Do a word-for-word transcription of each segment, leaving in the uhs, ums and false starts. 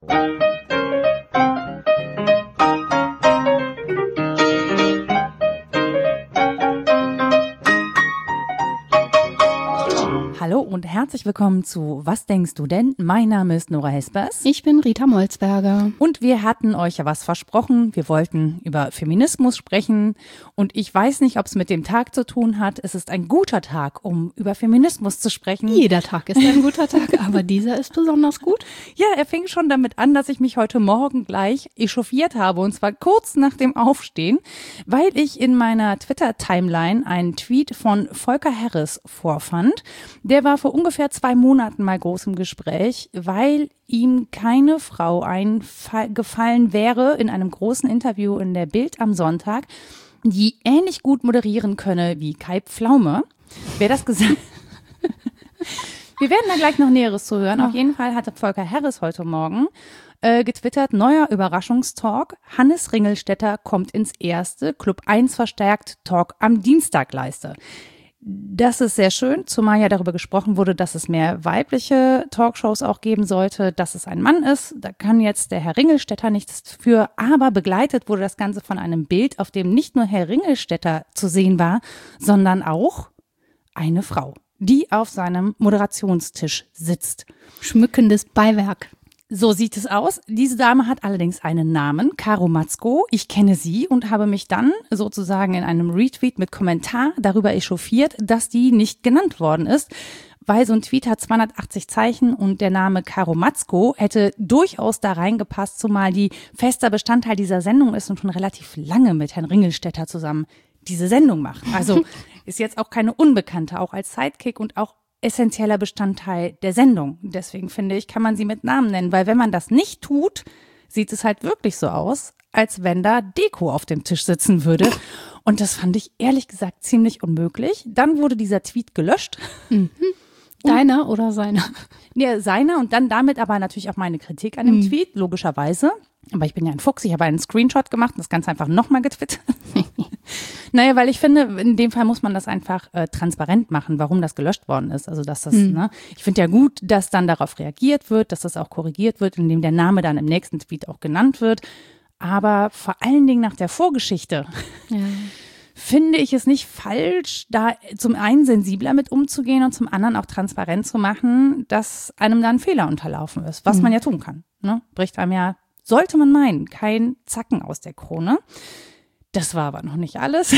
Hallo und herzlich willkommen zu Was denkst du denn? Mein Name ist Nora Hespers. Ich bin Rita Molzberger. Und wir hatten euch ja was versprochen. Wir wollten über Feminismus sprechen. Und ich weiß nicht, ob es mit dem Tag zu tun hat. Es ist ein guter Tag, um über Feminismus zu sprechen. Jeder Tag ist ein guter Tag, aber dieser ist besonders gut. Ja, er fing schon damit an, dass ich mich heute Morgen gleich echauffiert habe. Und zwar kurz nach dem Aufstehen, weil ich in meiner Twitter-Timeline einen Tweet von Volker Harris vorfand. Der war vor ungefähr zwei Monaten mal groß im Gespräch, weil ihm keine Frau eingefallen wäre in einem großen Interview in der Bild am Sonntag, die ähnlich gut moderieren könne wie Kai Pflaume. Wer das gesagt? Wir werden da gleich noch Näheres zu hören. Auf jeden Fall hatte Volker Harris heute Morgen äh, getwittert, neuer Überraschungstalk. Hannes Ringelstetter kommt ins erste Club eins verstärkt Talk am Dienstag Leiste. Das ist sehr schön, zumal ja darüber gesprochen wurde, dass es mehr weibliche Talkshows auch geben sollte, dass es ein Mann ist. Da kann jetzt der Herr Ringelstetter nichts für, aber begleitet wurde das Ganze von einem Bild, auf dem nicht nur Herr Ringelstetter zu sehen war, sondern auch eine Frau, die auf seinem Moderationstisch sitzt. Schmückendes Beiwerk. So sieht es aus. Diese Dame hat allerdings einen Namen, Caro Matzko. Ich kenne sie und habe mich dann sozusagen in einem Retweet mit Kommentar darüber echauffiert, dass die nicht genannt worden ist, weil so ein Tweet hat zweihundertachtzig Zeichen und der Name Caro Matzko hätte durchaus da reingepasst, zumal die fester Bestandteil dieser Sendung ist und schon relativ lange mit Herrn Ringelstetter zusammen diese Sendung macht. Also ist jetzt auch keine Unbekannte, auch als Sidekick und auch essentieller Bestandteil der Sendung. Deswegen finde ich, kann man sie mit Namen nennen, weil wenn man das nicht tut, sieht es halt wirklich so aus, als wenn da Deko auf dem Tisch sitzen würde. Und das fand ich ehrlich gesagt ziemlich unmöglich. Dann wurde dieser Tweet gelöscht. Mhm. Deiner oder seiner? Ja, seiner und dann damit aber natürlich auch meine Kritik an dem mhm. Tweet, logischerweise. Aber ich bin ja ein Fuchs, ich habe einen Screenshot gemacht und das Ganze einfach nochmal getwittert. Naja, weil ich finde, in dem Fall muss man das einfach äh, transparent machen, warum das gelöscht worden ist. Also dass das, mhm. ne, ich finde ja gut, dass dann darauf reagiert wird, dass das auch korrigiert wird, indem der Name dann im nächsten Tweet auch genannt wird. Aber vor allen Dingen nach der Vorgeschichte ja. finde ich es nicht falsch, da zum einen sensibler mit umzugehen und zum anderen auch transparent zu machen, dass einem da ein Fehler unterlaufen ist, was mhm. man ja tun kann. Ne? Bricht einem ja, sollte man meinen, kein Zacken aus der Krone. Das war aber noch nicht alles.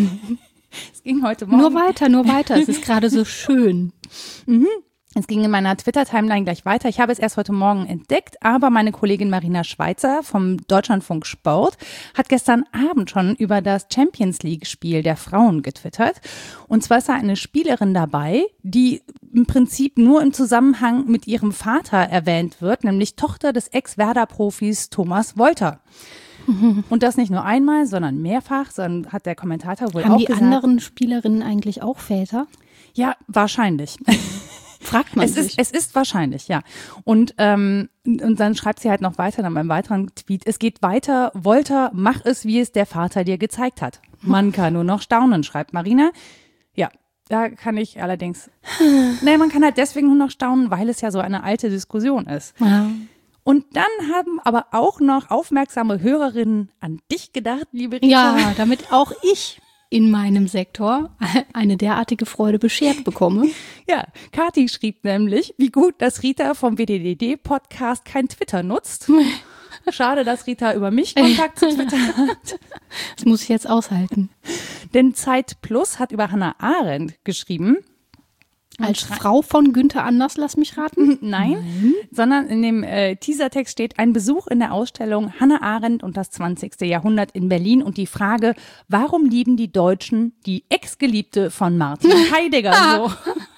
Es ging heute Morgen. Nur weiter, nur weiter. Es ist gerade so schön. Mhm. Es ging in meiner Twitter-Timeline gleich weiter. Ich habe es erst heute Morgen entdeckt, aber meine Kollegin Marina Schweizer vom Deutschlandfunk Sport hat gestern Abend schon über das Champions-League-Spiel der Frauen getwittert. Und zwar ist da eine Spielerin dabei, die im Prinzip nur im Zusammenhang mit ihrem Vater erwähnt wird, nämlich Tochter des Ex-Werder-Profis Thomas Wolter. Und das nicht nur einmal, sondern mehrfach, sondern hat der Kommentator wohl Haben auch die gesagt. Haben die anderen Spielerinnen eigentlich auch Väter? Ja, wahrscheinlich. Fragt man es sich. Ist, es ist wahrscheinlich, ja. Und, ähm, und dann schreibt sie halt noch weiter in einem weiteren Tweet, es geht weiter, Wolter, mach es, wie es der Vater dir gezeigt hat. Man kann nur noch staunen, schreibt Marina. Ja, da kann ich allerdings, naja, man kann halt deswegen nur noch staunen, weil es ja so eine alte Diskussion ist. Ja. Und dann haben aber auch noch aufmerksame Hörerinnen an dich gedacht, liebe Rita. Ja, damit auch ich in meinem Sektor eine derartige Freude beschert bekomme. Ja, Kathi schrieb nämlich, wie gut, dass Rita vom W D D D-Podcast kein Twitter nutzt. Schade, dass Rita über mich Kontakt zu Twitter hat. Das muss ich jetzt aushalten. Denn Zeit Plus hat über Hannah Arendt geschrieben. Als Frau von Günther Anders, lass mich raten? Nein, Nein. sondern in dem äh, Teasertext steht ein Besuch in der Ausstellung Hannah Arendt und das zwanzigste Jahrhundert in Berlin und die Frage, warum lieben die Deutschen die Ex-Geliebte von Martin Heidegger so?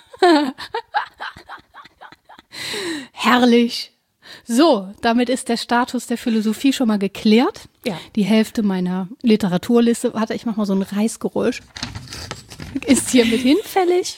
Herrlich. So, damit ist der Status der Philosophie schon mal geklärt. Ja. Die Hälfte meiner Literaturliste, warte, ich mach mal so ein Reißgeräusch. Ist hiermit hinfällig.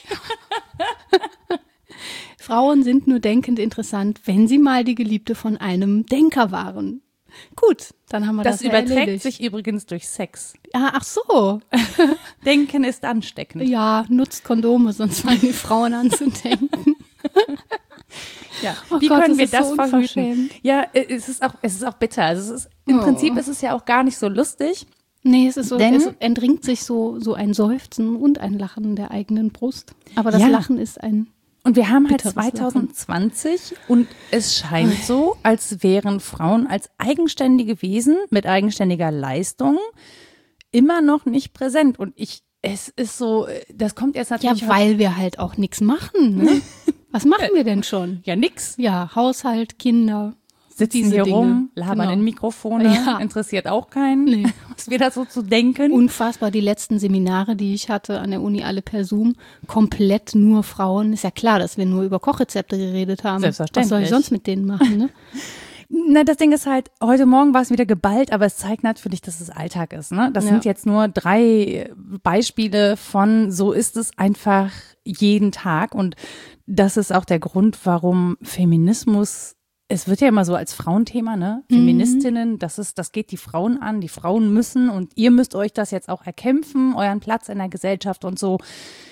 Frauen sind nur denkend interessant, wenn sie mal die Geliebte von einem Denker waren. Gut, dann haben wir das, das überträgt erledigt. sich übrigens durch Sex. Ja, ach so. Denken ist ansteckend. Ja, nutzt Kondome, sonst fangen die Frauen an zu denken. Ja. Oh Wie Gott, können wir ist das so verhüten? unverschämt. Ja, es ist auch, es ist auch bitter. Also es ist, im Oh. Prinzip ist es ja auch gar nicht so lustig. Nee, es ist so, Denn- es entringt sich so, so ein Seufzen und ein Lachen der eigenen Brust. Aber das Ja. Lachen ist ein, Und wir haben halt Bitteres zwanzig zwanzig und es scheint so, als wären Frauen als eigenständige Wesen mit eigenständiger Leistung immer noch nicht präsent. Und ich, es ist so, das kommt jetzt ja, natürlich. weil wir halt auch nichts machen, ne? Was machen wir denn schon? Ja, nix. Ja, Haushalt, Kinder. Sitzen Diese hier Dinge. rum, labern Genau. in Mikrofone, Ja. interessiert auch keinen, Nee. was wir da so zu denken. Unfassbar, die letzten Seminare, die ich hatte an der Uni, alle per Zoom, komplett nur Frauen. Ist ja klar, dass wir nur über Kochrezepte geredet haben. Selbstverständlich. Was soll ich sonst mit denen machen, ne? Na, das Ding ist halt, heute Morgen war es wieder geballt, aber es zeigt natürlich, dass es Alltag ist. Ne? Das Ja. sind jetzt nur drei Beispiele von, so ist es einfach jeden Tag. Und das ist auch der Grund, warum Feminismus, es wird ja immer so als Frauenthema, ne? Feministinnen, das ist, das geht die Frauen an, die Frauen müssen und ihr müsst euch das jetzt auch erkämpfen, euren Platz in der Gesellschaft und so.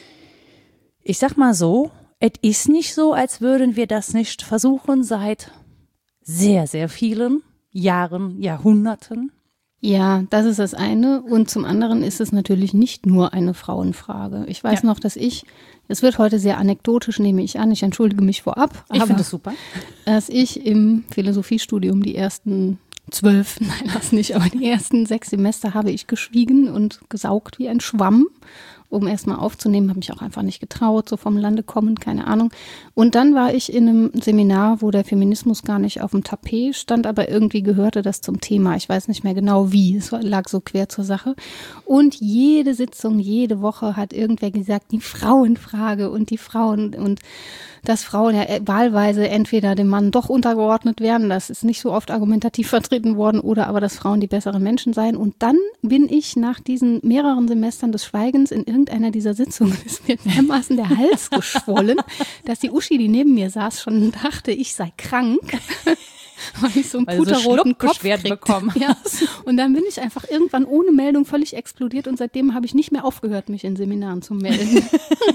Ich sag mal so, es ist nicht so, als würden wir das nicht versuchen seit sehr, sehr vielen Jahren, Jahrhunderten. Ja, das ist das eine. Und zum anderen ist es natürlich nicht nur eine Frauenfrage. Ich weiß Ja. noch, dass ich, es wird heute sehr anekdotisch, nehme ich an, ich entschuldige mich vorab. Ich aber finde es super. Dass ich im Philosophiestudium die ersten zwölf, nein, das nicht, aber die ersten sechs Semester habe ich geschwiegen und gesaugt wie ein Schwamm, um erstmal aufzunehmen, habe mich auch einfach nicht getraut, so vom Lande kommen, keine Ahnung. Und dann war ich in einem Seminar, wo der Feminismus gar nicht auf dem Tapet stand, aber irgendwie gehörte das zum Thema. Ich weiß nicht mehr genau wie, es lag so quer zur Sache. Und jede Sitzung, jede Woche hat irgendwer gesagt, die Frauenfrage und die Frauen und dass Frauen ja wahlweise entweder dem Mann doch untergeordnet werden, das ist nicht so oft argumentativ vertreten worden, oder aber, dass Frauen die besseren Menschen seien. Und dann bin ich nach diesen mehreren Semestern des Schweigens in irgendeiner dieser Sitzungen, ist mir dermaßen der Hals geschwollen, dass die Uschi, die neben mir saß, schon dachte, ich sei krank. Weil ich so einen Weil du so puterroten Kopf Schluckbeschwerden kriegt. bekommen Ja. Und dann bin ich einfach irgendwann ohne Meldung völlig explodiert und seitdem habe ich nicht mehr aufgehört, mich in Seminaren zu melden.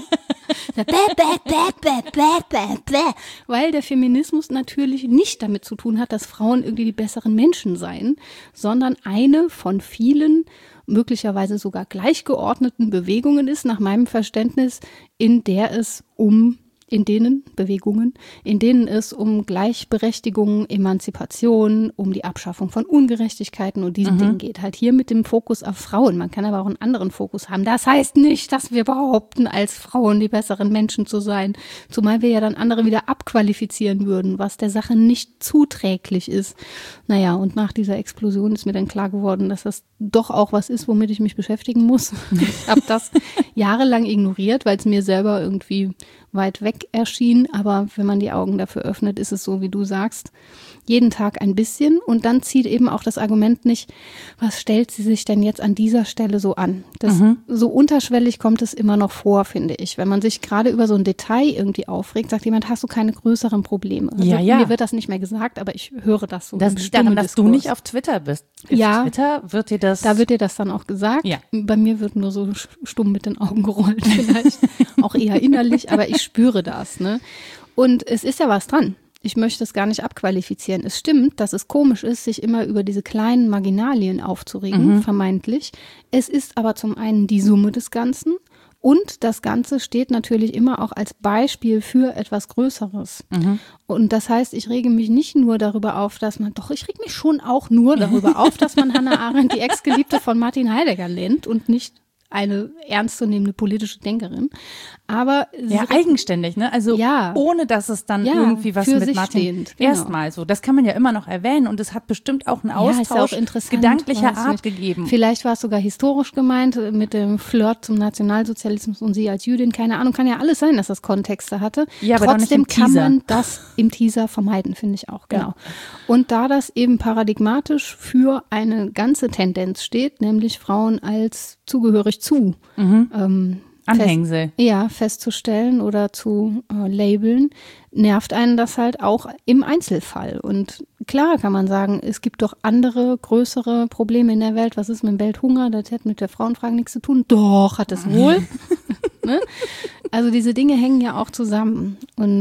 Bäh, bäh, bäh, bäh, bäh, bäh, bäh. Weil der Feminismus natürlich nicht damit zu tun hat, dass Frauen irgendwie die besseren Menschen seien, sondern eine von vielen, möglicherweise sogar gleichgeordneten Bewegungen ist, nach meinem Verständnis, in der es um in denen Bewegungen, in denen es um Gleichberechtigung, Emanzipation, um die Abschaffung von Ungerechtigkeiten und diesen Mhm. Dingen geht. Halt hier mit dem Fokus auf Frauen. Man kann aber auch einen anderen Fokus haben. Das heißt nicht, dass wir behaupten, als Frauen die besseren Menschen zu sein. Zumal wir ja dann andere wieder abqualifizieren würden, was der Sache nicht zuträglich ist. Naja, und nach dieser Explosion ist mir dann klar geworden, dass das doch auch was ist, womit ich mich beschäftigen muss. Ich habe das jahrelang ignoriert, weil es mir selber irgendwie weit weg erschien, aber wenn man die Augen dafür öffnet, ist es so, wie du sagst, jeden Tag ein bisschen und dann zieht eben auch das Argument nicht, was stellt sie sich denn jetzt an dieser Stelle so an? Das, Mhm. so unterschwellig kommt es immer noch vor, finde ich. Wenn man sich gerade über so ein Detail irgendwie aufregt, sagt jemand, hast du keine größeren Probleme? Ja, also, ja. Mir wird das nicht mehr gesagt, aber ich höre das so. Das im liegt daran, dass du Stimmediskurs. nicht auf Twitter bist. Auf Ja. Twitter wird dir das. Da wird dir das dann auch gesagt. Ja. Bei mir wird nur so stumm mit den Augen gerollt vielleicht. Auch eher innerlich, aber ich spüre das. Ne? Und es ist ja was dran. Ich möchte es gar nicht abqualifizieren. Es stimmt, dass es komisch ist, sich immer über diese kleinen Marginalien aufzuregen, Mhm. vermeintlich. Es ist aber zum einen die Summe des Ganzen. Und das Ganze steht natürlich immer auch als Beispiel für etwas Größeres. Mhm. Und das heißt, ich rege mich nicht nur darüber auf, dass man, doch, ich rege mich schon auch nur darüber auf, dass man Hannah Arendt, die Ex-Geliebte von Martin Heidegger, nennt und nicht eine ernstzunehmende politische Denkerin. Aber sie Ja, regt- eigenständig, ne? Also Ja. ohne, dass es dann Ja, irgendwie was für mit sich Martin stehend, genau. erstmal so. Das kann man ja immer noch erwähnen und es hat bestimmt auch einen Ja, ist ja Austausch auch interessant, gedanklicher weiß Art nicht. gegeben. Vielleicht war es sogar historisch gemeint äh, mit dem Flirt zum Nationalsozialismus und sie als Jüdin. Keine Ahnung, kann ja alles sein, dass das Kontexte hatte. Ja, aber doch nicht Trotzdem im kann Teaser. man das im Teaser vermeiden, finde ich auch, genau. Ja. Und da das eben paradigmatisch für eine ganze Tendenz steht, nämlich Frauen als zugehörig zu ähm, Anhängsel. Fest, ja, festzustellen oder zu äh, labeln, nervt einen das halt auch im Einzelfall. Und klar kann man sagen, es gibt doch andere, größere Probleme in der Welt. Was ist mit dem Welthunger? Das hat mit der Frauenfrage nichts zu tun. Doch, hat es wohl. Ne? Also diese Dinge hängen ja auch zusammen. Und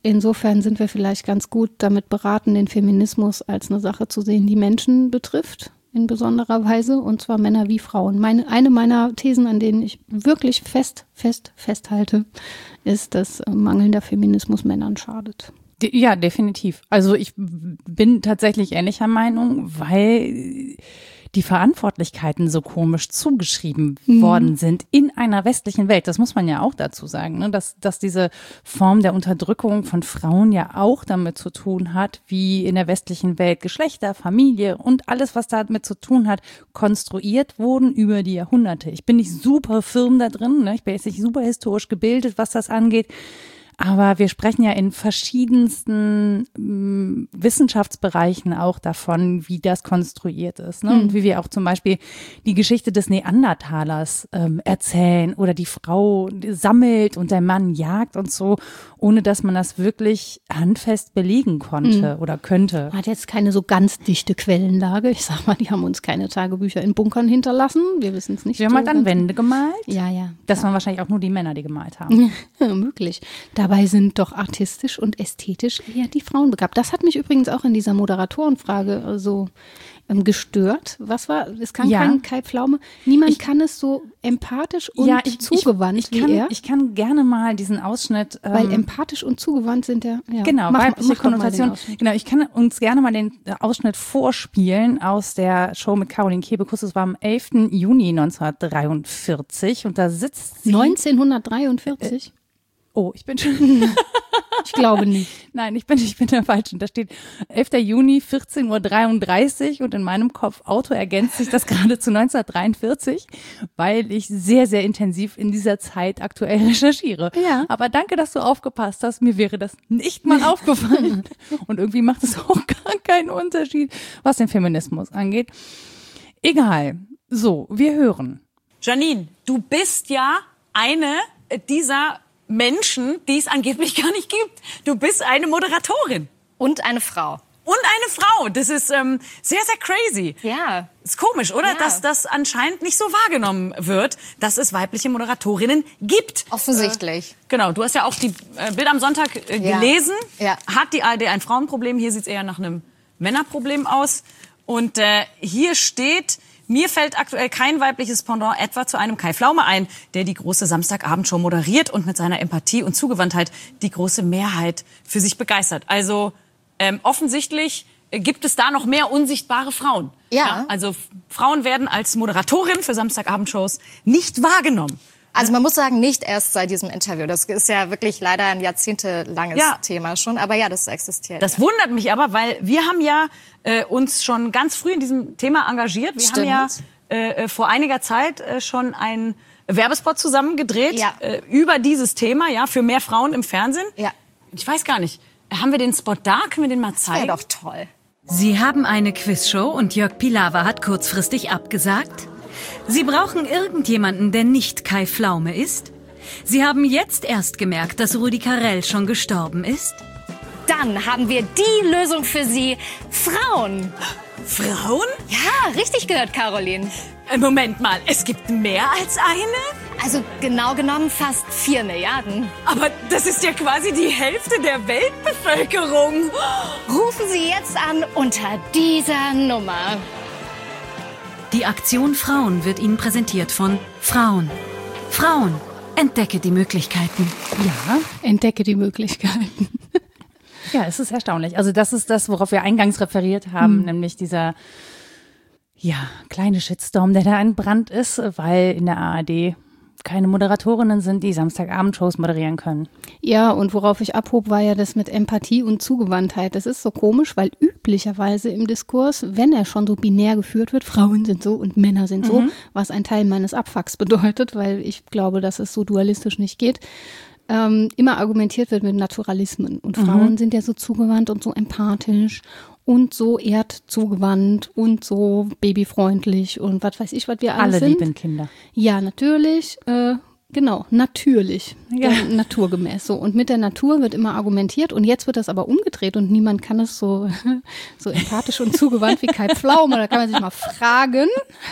insofern sind wir vielleicht ganz gut damit beraten, den Feminismus als eine Sache zu sehen, die Menschen betrifft, in besonderer Weise, und zwar Männer wie Frauen. Meine, eine meiner Thesen, an denen ich wirklich fest, fest, festhalte, ist, dass mangelnder Feminismus Männern schadet. Ja, definitiv. Also ich bin tatsächlich ähnlicher Meinung, weil die Verantwortlichkeiten so komisch zugeschrieben mhm. worden sind in einer westlichen Welt. Das muss man ja auch dazu sagen, ne? dass, dass diese Form der Unterdrückung von Frauen ja auch damit zu tun hat, wie in der westlichen Welt Geschlechter, Familie und alles, was damit zu tun hat, konstruiert wurden über die Jahrhunderte. Ich bin nicht super firm da drin, ne? Ich bin jetzt nicht super historisch gebildet, was das angeht. Aber wir sprechen ja in verschiedensten m, Wissenschaftsbereichen auch davon, wie das konstruiert ist. Ne? Mhm. Und wie wir auch zum Beispiel die Geschichte des Neandertalers ähm, erzählen oder die Frau sammelt und der Mann jagt und so, ohne dass man das wirklich handfest belegen konnte mhm. oder könnte. Man hat jetzt keine so ganz dichte Quellenlage. Ich sag mal, die haben uns keine Tagebücher in Bunkern hinterlassen. Wir wissen es nicht. Wir haben so halt dann Wände gemalt. Ja, ja. Das ja. waren wahrscheinlich auch nur die Männer, die gemalt haben. Ja, möglich. Dabei sind doch artistisch und ästhetisch eher die Frauen begabt. Das hat mich übrigens auch in dieser Moderatorenfrage so ähm, gestört. Was war, es kann ja. kein Kai Pflaume, niemand ich, kann es so empathisch und ja, ich, zugewandt ich, ich wie kann, er. Ich kann gerne mal diesen Ausschnitt. Ähm, Weil empathisch und zugewandt sind ja, ja. Genau, mach, weibliche mach Konnotation. Genau, ich kann uns gerne mal den Ausschnitt vorspielen aus der Show mit Caroline Kebekus. Das war am elften Juni neunzehnhundertdreiundvierzig und da sitzt sie. neunzehnhundertdreiundvierzig? Äh, Oh, ich bin schon. Ich glaube nicht. Nein, ich bin, ich bin der Falschen. Da steht elfter Juni, vierzehn Uhr dreiunddreißig und in meinem Kopf Auto ergänzt sich das gerade zu neunzehnhundertdreiundvierzig, weil ich sehr, sehr intensiv in dieser Zeit aktuell recherchiere. Ja. Aber danke, dass du aufgepasst hast. Mir wäre das nicht mal aufgefallen. Und irgendwie macht es auch gar keinen Unterschied, was den Feminismus angeht. Egal. So, wir hören. Janine, du bist ja eine dieser Menschen, die es angeblich gar nicht gibt. Du bist eine Moderatorin. Und eine Frau. Und eine Frau. Das ist ähm, sehr, sehr crazy. Ja. Ist komisch, oder? Ja. Dass das anscheinend nicht so wahrgenommen wird, dass es weibliche Moderatorinnen gibt. Offensichtlich. Äh, genau, du hast ja auch die äh, Bild am Sonntag äh, gelesen. Ja. Ja. Hat die A R D ein Frauenproblem? Hier sieht es eher nach einem Männerproblem aus. Und äh, hier steht: Mir fällt aktuell kein weibliches Pendant etwa zu einem Kai Pflaume ein, der die große Samstagabendshow moderiert und mit seiner Empathie und Zugewandtheit die große Mehrheit für sich begeistert. Also ähm, offensichtlich äh, gibt es da noch mehr unsichtbare Frauen. Ja. ja. Also F- Frauen werden als Moderatorin für Samstagabendshows nicht wahrgenommen. Also man muss sagen, nicht erst seit diesem Interview. Das ist ja wirklich leider ein jahrzehntelanges Ja. Thema schon. Aber ja, das existiert. Das wundert mich aber, weil wir haben ja äh, uns schon ganz früh in diesem Thema engagiert. Wir Stimmt. haben ja äh, vor einiger Zeit äh, schon einen Werbespot zusammen gedreht Ja. äh, über dieses Thema, ja, für mehr Frauen im Fernsehen. Ja. Ich weiß gar nicht, haben wir den Spot da? Können wir den mal zeigen? Wäre doch toll. Sie haben eine Quizshow und Jörg Pilawa hat kurzfristig abgesagt? Sie brauchen irgendjemanden, der nicht Kai Pflaume ist? Sie haben jetzt erst gemerkt, dass Rudi Carrell schon gestorben ist? Dann haben wir die Lösung für Sie. Frauen. Frauen? Ja, richtig gehört, Caroline. Äh, Moment mal, es gibt mehr als eine? Also genau genommen fast vier Milliarden. Aber das ist ja quasi die Hälfte der Weltbevölkerung. Rufen Sie jetzt an unter dieser Nummer. Die Aktion Frauen wird Ihnen präsentiert von Frauen. Frauen, entdecke die Möglichkeiten. Ja, Entdecke die Möglichkeiten. ja, es ist erstaunlich. Also das ist das, worauf wir eingangs referiert haben, Mhm. nämlich dieser ja kleine Shitstorm, der da entbrannt ist, weil in der A R D keine Moderatorinnen sind, die Samstagabendshows moderieren können. Ja, und worauf ich abhob, war ja das mit Empathie und Zugewandtheit. Das ist so komisch, weil üblicherweise im Diskurs, wenn er schon so binär geführt wird, Frauen sind so und Männer sind so, Mhm. was ein Teil meines Abfucks bedeutet, weil ich glaube, dass es so dualistisch nicht geht, ähm, immer argumentiert wird mit Naturalismen. Und Mhm. Frauen sind ja so zugewandt und so empathisch und so erdzugewandt und so babyfreundlich und was weiß ich, was wir alles Alle sind. lieben Kinder. Ja, natürlich. Äh, Genau, natürlich, Ja. ja. naturgemäß. So. Und mit der Natur wird immer argumentiert und jetzt wird das aber umgedreht und niemand kann es so, so empathisch und zugewandt wie Kai Pflaume. Da kann man sich mal fragen,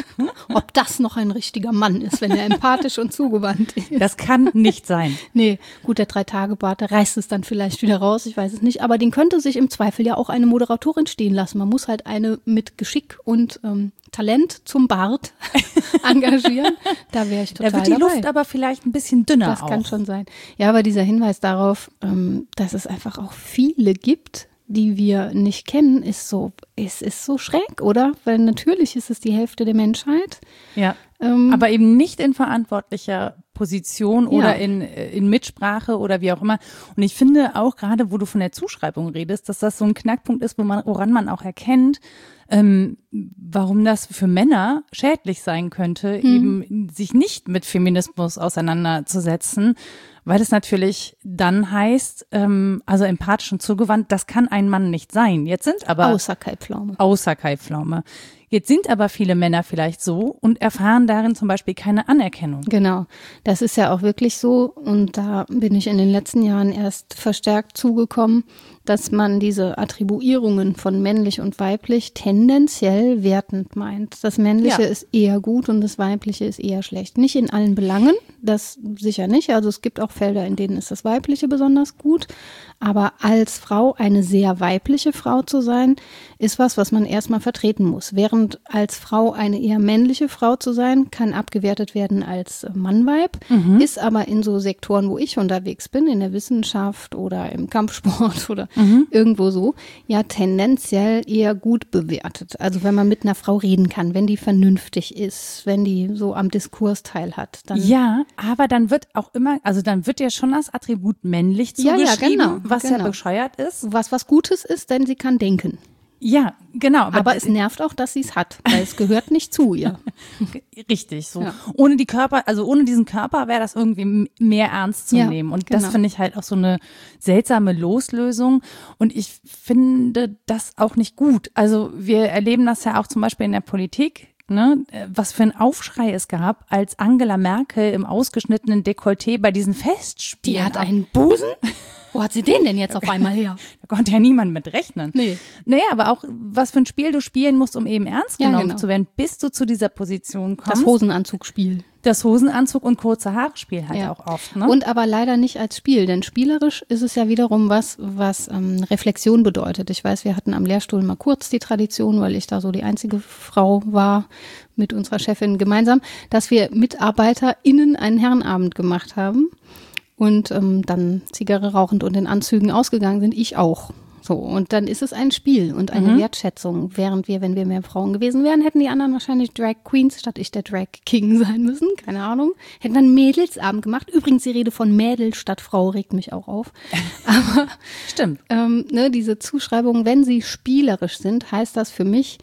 ob das noch ein richtiger Mann ist, wenn er empathisch und zugewandt ist. Das kann nicht sein. Nee, gut, der Drei-Tage-Bart, der reißt es dann vielleicht wieder raus, ich weiß es nicht. Aber den könnte sich im Zweifel ja auch eine Moderatorin stehen lassen. Man muss halt eine mit Geschick und ähm, Talent zum Bart engagieren. Da wäre ich total Da wird die dabei. Luft aber vielleicht ein bisschen dünner Das auch. kann schon sein. Ja, aber dieser Hinweis darauf, ähm, dass es einfach auch viele gibt, die wir nicht kennen, ist so, ist, ist so schräg, oder? Weil natürlich ist es die Hälfte der Menschheit. Ja, Ähm, aber eben nicht in verantwortlicher Position oder Ja. in, in Mitsprache oder wie auch immer. Und ich finde auch gerade, wo du von der Zuschreibung redest, dass das so ein Knackpunkt ist, wo man, woran man auch erkennt, ähm, warum das für Männer schädlich sein könnte, Mhm. eben sich nicht mit Feminismus auseinanderzusetzen, weil es natürlich dann heißt, ähm, also empathisch und zugewandt, das kann ein Mann nicht sein. Jetzt sind aber außer Kai Pflaume. außer Kai Pflaume. Jetzt sind aber viele Männer vielleicht so und erfahren darin zum Beispiel keine Anerkennung. Genau, das ist ja auch wirklich so und da bin ich in den letzten Jahren erst verstärkt zugekommen, dass man diese Attribuierungen von männlich und weiblich tendenziell wertend meint. Das Männliche Ja. ist eher gut und das Weibliche ist eher schlecht. Nicht in allen Belangen, das sicher nicht. Also es gibt auch Felder, in denen ist das Weibliche besonders gut. Aber als Frau eine sehr weibliche Frau zu sein, ist was, was man erstmal vertreten muss. Während als Frau eine eher männliche Frau zu sein, kann abgewertet werden als Mann-Weib, Mhm. ist aber in so Sektoren, wo ich unterwegs bin, in der Wissenschaft oder im Kampfsport oder Mhm. irgendwo so, ja tendenziell eher gut bewertet. Also wenn man mit einer Frau reden kann, wenn die vernünftig ist, wenn die so am Diskurs teilhat, dann Ja, aber dann wird auch immer, also dann wird ja schon das Attribut männlich Ja, ja, zugeschrieben, genau, was ja genau. bescheuert ist. was was Gutes ist, denn sie kann denken. Ja, genau. Aber, es nervt auch, dass sie es hat, weil es gehört nicht zu ihr. Richtig, so. Ja. Ohne die Körper, also ohne diesen Körper wäre das irgendwie m- mehr ernst zu Ja, nehmen. Und genau. das finde ich halt auch so eine seltsame Loslösung. Und ich finde das auch nicht gut. Also wir erleben das ja auch zum Beispiel in der Politik. Ne, was für ein Aufschrei es gab, als Angela Merkel im ausgeschnittenen Dekolleté bei diesen Festspielen. Die hat einen Busen? Wo hat sie den denn jetzt auf einmal her? Da konnte ja niemand mit rechnen. Nee. Naja, aber auch, was für ein Spiel du spielen musst, um eben ernst Ja, genommen genau. zu werden, bis du zu dieser Position kommst. Das Hosenanzugspiel. Das Hosenanzug und kurze Haare Spiel halt Ja. auch oft. Ne? Und aber leider nicht als Spiel, denn spielerisch ist es ja wiederum was, was ähm, Reflexion bedeutet. Ich weiß, wir hatten am Lehrstuhl mal kurz die Tradition, weil ich da so die einzige Frau war mit unserer Chefin gemeinsam, dass wir MitarbeiterInnen einen Herrenabend gemacht haben und ähm, dann Zigarre rauchend und in Anzügen ausgegangen sind, ich auch. So, und dann ist es ein Spiel und eine Mhm. Wertschätzung. Während wir, wenn wir mehr Frauen gewesen wären, hätten die anderen wahrscheinlich Drag Queens statt ich der Drag King sein müssen. Keine Ahnung. Hätten dann Mädelsabend gemacht. Übrigens, die Rede von Mädel statt Frau regt mich auch auf. Aber Stimmt. ähm, ne, diese Zuschreibungen, wenn sie spielerisch sind, heißt das für mich,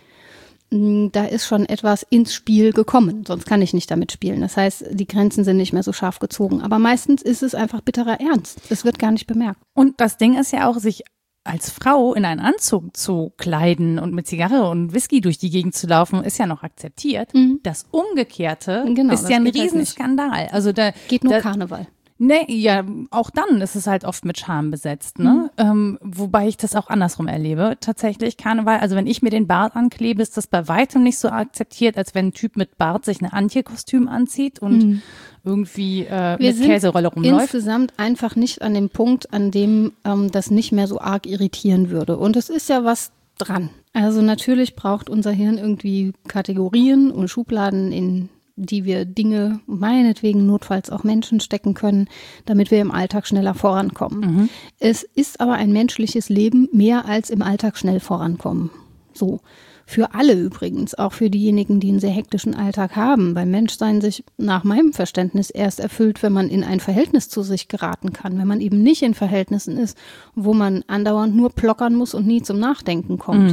mh, da ist schon etwas ins Spiel gekommen. Sonst kann ich nicht damit spielen. Das heißt, die Grenzen sind nicht mehr so scharf gezogen. Aber meistens ist es einfach bitterer Ernst. Es wird gar nicht bemerkt. Und das Ding ist ja auch, sich als Frau in einen Anzug zu kleiden und mit Zigarre und Whisky durch die Gegend zu laufen, ist ja noch akzeptiert. Das Umgekehrte Genau, ist das ja ein geht halt nicht. Riesenskandal. Also da Geht nur da, Karneval. Nee, ja, auch dann ist es halt oft mit Scham besetzt, ne? Ähm, wobei ich das auch andersrum erlebe, tatsächlich, Karneval. Also wenn ich mir den Bart anklebe, ist das bei weitem nicht so akzeptiert, als wenn ein Typ mit Bart sich ein Antje-Kostüm anzieht und irgendwie äh, Wir mit sind Käserolle rumläuft. insgesamt einfach nicht an dem Punkt, an dem ähm, das nicht mehr so arg irritieren würde. Und es ist ja was dran. Also natürlich braucht unser Hirn irgendwie Kategorien und Schubladen, in die wir Dinge, meinetwegen notfalls auch Menschen stecken können, damit wir im Alltag schneller vorankommen. Es ist aber ein menschliches Leben mehr als im Alltag schnell vorankommen. So. Für alle übrigens, auch für diejenigen, die einen sehr hektischen Alltag haben, weil Menschsein sich nach meinem Verständnis erst erfüllt, wenn man in ein Verhältnis zu sich geraten kann, wenn man eben nicht in Verhältnissen ist, wo man andauernd nur plockern muss und nie zum Nachdenken kommt.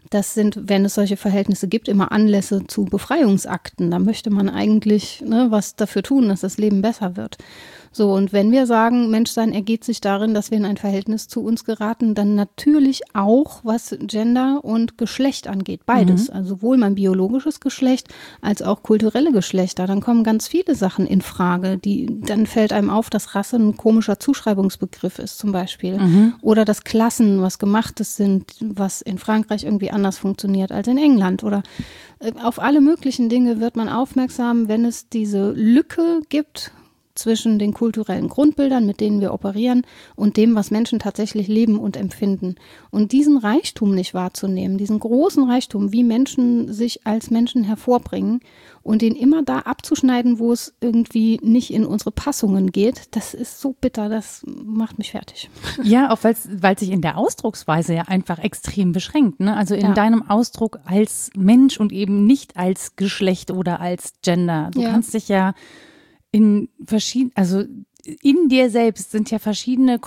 Das sind, wenn es solche Verhältnisse gibt, immer Anlässe zu Befreiungsakten. Da möchte man eigentlich ne, was dafür tun, dass das Leben besser wird. So, und wenn wir sagen, Menschsein ergeht sich darin, dass wir in ein Verhältnis zu uns geraten, dann natürlich auch, was Gender und Geschlecht angeht, beides. Mhm. Also sowohl mein biologisches Geschlecht als auch kulturelle Geschlechter. Dann kommen ganz viele Sachen in Frage, die, dann fällt einem auf, dass Rasse ein komischer Zuschreibungsbegriff ist zum Beispiel. Mhm. Oder dass Klassen was Gemachtes sind, was in Frankreich irgendwie anders funktioniert als in England. Oder auf alle möglichen Dinge wird man aufmerksam, wenn es diese Lücke gibt zwischen den kulturellen Grundbildern, mit denen wir operieren, und dem, was Menschen tatsächlich leben und empfinden. Und diesen Reichtum nicht wahrzunehmen, diesen großen Reichtum, wie Menschen sich als Menschen hervorbringen und den immer da abzuschneiden, wo es irgendwie nicht in unsere Passungen geht, das ist so bitter, das macht mich fertig. Ja, auch weil es sich in der Ausdrucksweise ja einfach extrem beschränkt, ne? Also in Ja. deinem Ausdruck als Mensch und eben nicht als Geschlecht oder als Gender. Du Ja. kannst dich ja in verschiedenen, also in dir selbst sind ja verschiedene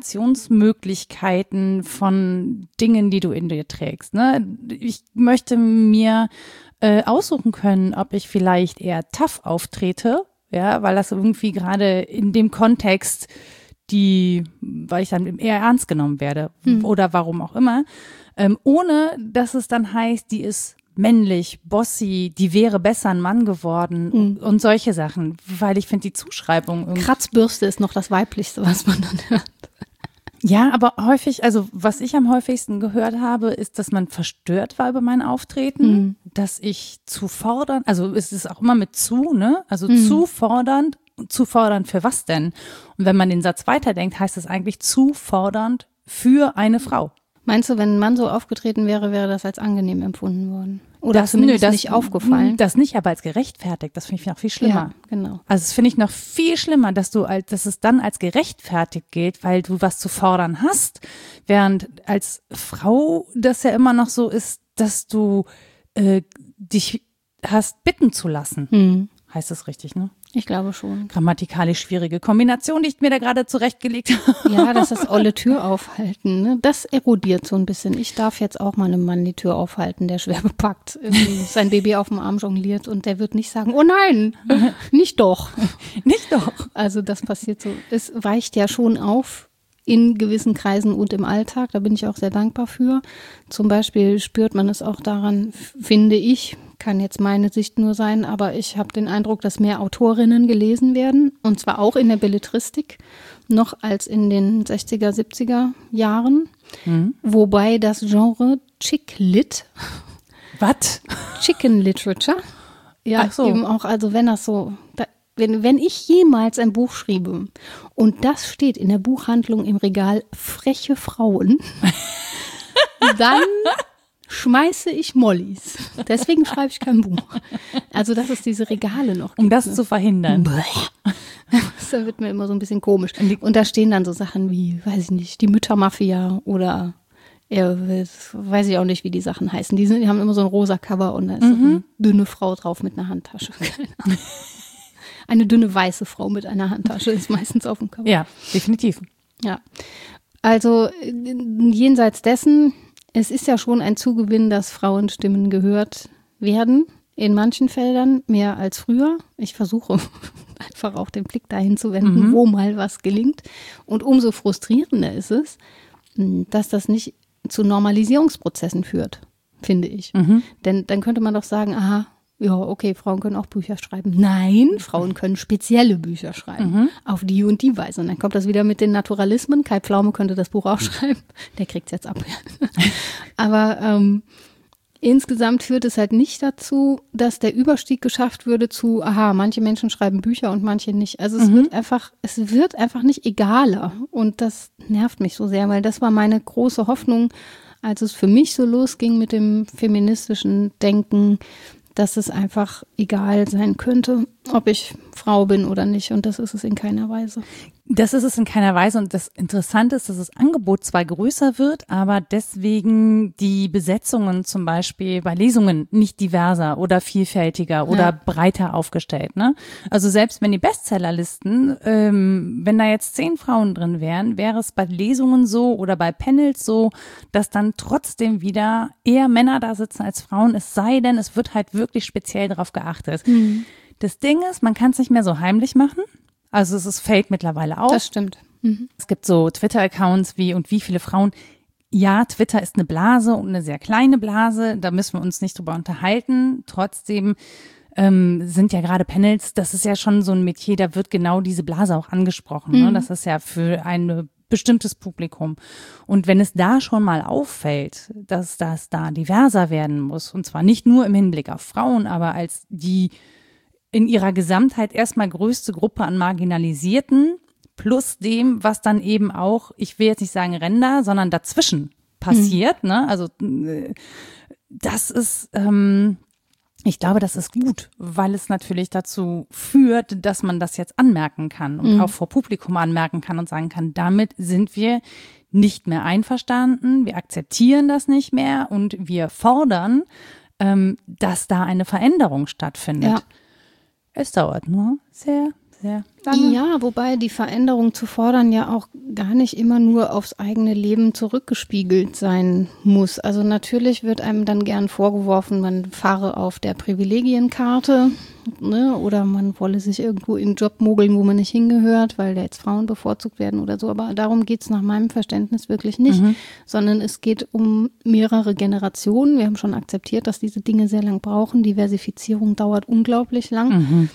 Kombinationsmöglichkeiten von Dingen, die du in dir trägst. Ne? Ich möchte mir äh, aussuchen können, ob ich vielleicht eher tough auftrete, ja, weil das irgendwie gerade in dem Kontext die, weil ich dann eher ernst genommen werde Hm. oder warum auch immer, ähm, ohne dass es dann heißt, die ist männlich, bossy, die wäre besser ein Mann geworden Mhm. und solche Sachen, weil ich finde die Zuschreibung irgendwie. Kratzbürste ist noch das Weiblichste, was man dann hört. Ja, aber häufig, also was ich am häufigsten gehört habe, ist, dass man verstört war über mein Auftreten, Mhm. dass ich zu fordern, also es ist auch immer mit zu, ne? Also Mhm. zu fordernd, zu fordernd für was denn? Und wenn man den Satz weiterdenkt, heißt das eigentlich zu fordernd für eine Frau. Meinst du, wenn ein Mann so aufgetreten wäre, wäre das als angenehm empfunden worden? Oder Das- zumindest nö, das- nicht aufgefallen? Das nicht, aber als gerechtfertigt, das finde ich noch viel schlimmer. Ja, genau. Also das finde ich noch viel schlimmer, dass du als, dass es dann als gerechtfertigt gilt, weil du was zu fordern hast, während als Frau das ja immer noch so ist, dass du äh, dich hast bitten zu lassen. Hm. Heißt das richtig, ne? Ich glaube schon. Grammatikalisch schwierige Kombination, die ich mir da gerade zurechtgelegt habe. Ja, das ist olle Tür aufhalten, ne? Das erodiert so ein bisschen. Ich darf jetzt auch mal einem Mann die Tür aufhalten, der schwer bepackt irgendwie sein Baby auf dem Arm jongliert, und der wird nicht sagen, oh nein, nicht doch. Nicht doch. Also das passiert so. Es weicht ja schon auf in gewissen Kreisen und im Alltag. Da bin ich auch sehr dankbar für. Zum Beispiel spürt man es auch daran, finde ich, kann jetzt meine Sicht nur sein, aber ich habe den Eindruck, dass mehr Autorinnen gelesen werden, und zwar auch in der Belletristik, noch als in den sechziger, siebziger Jahren. Mhm. Wobei das Genre Chick Lit, Was? Chicken Literature, ja, Ach so. eben auch, also wenn das so, da, wenn, wenn ich jemals ein Buch schriebe und das steht in der Buchhandlung im Regal freche Frauen, dann schmeiße ich Mollys. Deswegen schreibe ich kein Buch. Also, dass es diese Regale noch gibt. Um das ne? zu verhindern. Da wird mir immer so ein bisschen komisch. Und da stehen dann so Sachen wie, weiß ich nicht, die Müttermafia oder ja, weiß ich auch nicht, wie die Sachen heißen. Die, sind, die haben immer so ein rosa Cover und da ist so eine dünne Frau drauf mit einer Handtasche. Keine Ahnung. Eine dünne weiße Frau mit einer Handtasche ist meistens auf dem Cover. Ja, definitiv. Ja. Also äh, jenseits dessen, es ist ja schon ein Zugewinn, dass Frauenstimmen gehört werden. In manchen Feldern mehr als früher. Ich versuche einfach auch den Blick dahin zu wenden, Mhm. wo mal was gelingt. Und umso frustrierender ist es, dass das nicht zu Normalisierungsprozessen führt, finde ich. Mhm. Denn dann könnte man doch sagen, aha, ja, okay, Frauen können auch Bücher schreiben. Nein, Frauen können spezielle Bücher schreiben. Mhm. Auf die und die Weise. Und dann kommt das wieder mit den Naturalismen. Kai Pflaume könnte das Buch auch schreiben. Der kriegt es jetzt ab. Aber ähm, insgesamt führt es halt nicht dazu, dass der Überstieg geschafft würde zu, aha, manche Menschen schreiben Bücher und manche nicht. Also es Mhm. wird einfach, es wird einfach nicht egaler. Und das nervt mich so sehr, weil das war meine große Hoffnung, als es für mich so losging mit dem feministischen Denken, dass es einfach egal sein könnte, ob ich Frau bin oder nicht. Und das ist es in keiner Weise. Das ist es in keiner Weise. Und das Interessante ist, dass das Angebot zwar größer wird, aber deswegen die Besetzungen zum Beispiel bei Lesungen nicht diverser oder vielfältiger oder ja. breiter aufgestellt. Ne? Also selbst wenn die Bestsellerlisten, ähm, wenn da jetzt zehn Frauen drin wären, wäre es bei Lesungen so oder bei Panels so, dass dann trotzdem wieder eher Männer da sitzen als Frauen, es sei denn, es wird halt wirklich speziell darauf geachtet. Mhm. Das Ding ist, man kann es nicht mehr so heimlich machen. Also es ist, fällt mittlerweile auf. Das stimmt. Mhm. Es gibt so Twitter-Accounts wie und wie viele Frauen. Ja, Twitter ist eine Blase und eine sehr kleine Blase. Da müssen wir uns nicht drüber unterhalten. Trotzdem ähm, sind ja gerade Panels, das ist ja schon so ein Metier, da wird genau diese Blase auch angesprochen. Mhm. Ne? Das ist ja für ein bestimmtes Publikum. Und wenn es da schon mal auffällt, dass das da diverser werden muss, und zwar nicht nur im Hinblick auf Frauen, aber als die in ihrer Gesamtheit erstmal größte Gruppe an Marginalisierten plus dem, was dann eben auch, ich will jetzt nicht sagen Ränder, sondern dazwischen passiert. Mhm. Ne? Also das ist, ähm, ich glaube, das ist gut, weil es natürlich dazu führt, dass man das jetzt anmerken kann und mhm. auch vor Publikum anmerken kann und sagen kann, damit sind wir nicht mehr einverstanden, wir akzeptieren das nicht mehr und wir fordern, ähm, dass da eine Veränderung stattfindet. Ja. Es dauert nur sehr, sehr lange. Ja, wobei die Veränderung zu fordern ja auch gar nicht immer nur aufs eigene Leben zurückgespiegelt sein muss. Also natürlich wird einem dann gern vorgeworfen, man fahre auf der Privilegienkarte, ne, oder man wolle sich irgendwo in einen Job mogeln, wo man nicht hingehört, weil da jetzt Frauen bevorzugt werden oder so. Aber darum geht's nach meinem Verständnis wirklich nicht, mhm. sondern es geht um mehrere Generationen. Wir haben schon akzeptiert, dass diese Dinge sehr lang brauchen. Diversifizierung dauert unglaublich lang. Mhm.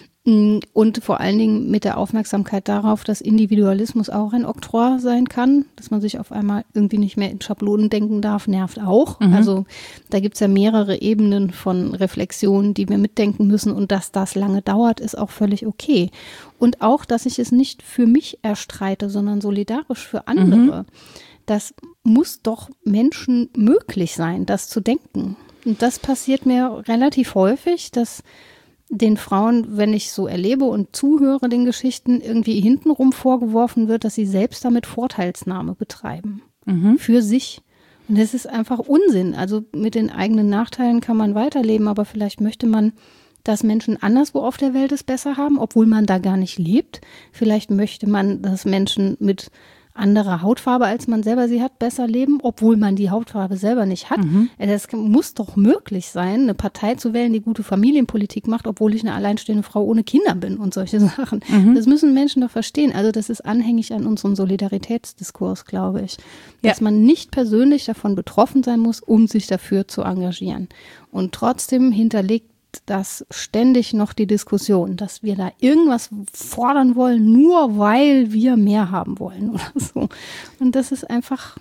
Und vor allen Dingen mit der Aufmerksamkeit darauf, dass Individualismus auch ein Oktroi sein kann, dass man sich auf einmal irgendwie nicht mehr in Schablonen denken darf, nervt auch. Mhm. Also da gibt's ja mehrere Ebenen von Reflexion, die wir mitdenken müssen, und dass das lange dauert, ist auch völlig okay. Und auch, dass ich es nicht für mich erstreite, sondern solidarisch für andere. Mhm. Das muss doch Menschen möglich sein, das zu denken. Und das passiert mir relativ häufig, dass den Frauen, wenn ich so erlebe und zuhöre den Geschichten, irgendwie hintenrum vorgeworfen wird, dass sie selbst damit Vorteilsnahme betreiben. Mhm. Für sich. Und das ist einfach Unsinn. Also mit den eigenen Nachteilen kann man weiterleben, aber vielleicht möchte man, dass Menschen anderswo auf der Welt es besser haben, obwohl man da gar nicht lebt. Vielleicht möchte man, dass Menschen mit anderer Hautfarbe, als man selber sie hat, besser leben, obwohl man die Hautfarbe selber nicht hat. Mhm. Es muss doch möglich sein, eine Partei zu wählen, die gute Familienpolitik macht, obwohl ich eine alleinstehende Frau ohne Kinder bin und solche Sachen. Mhm. Das müssen Menschen doch verstehen. Also das ist anhängig an unserem Solidaritätsdiskurs, glaube ich. Dass ja. man nicht persönlich davon betroffen sein muss, um sich dafür zu engagieren. Und trotzdem hinterlegt das ständig noch die Diskussion, dass wir da irgendwas fordern wollen, nur weil wir mehr haben wollen oder so. Und das ist einfach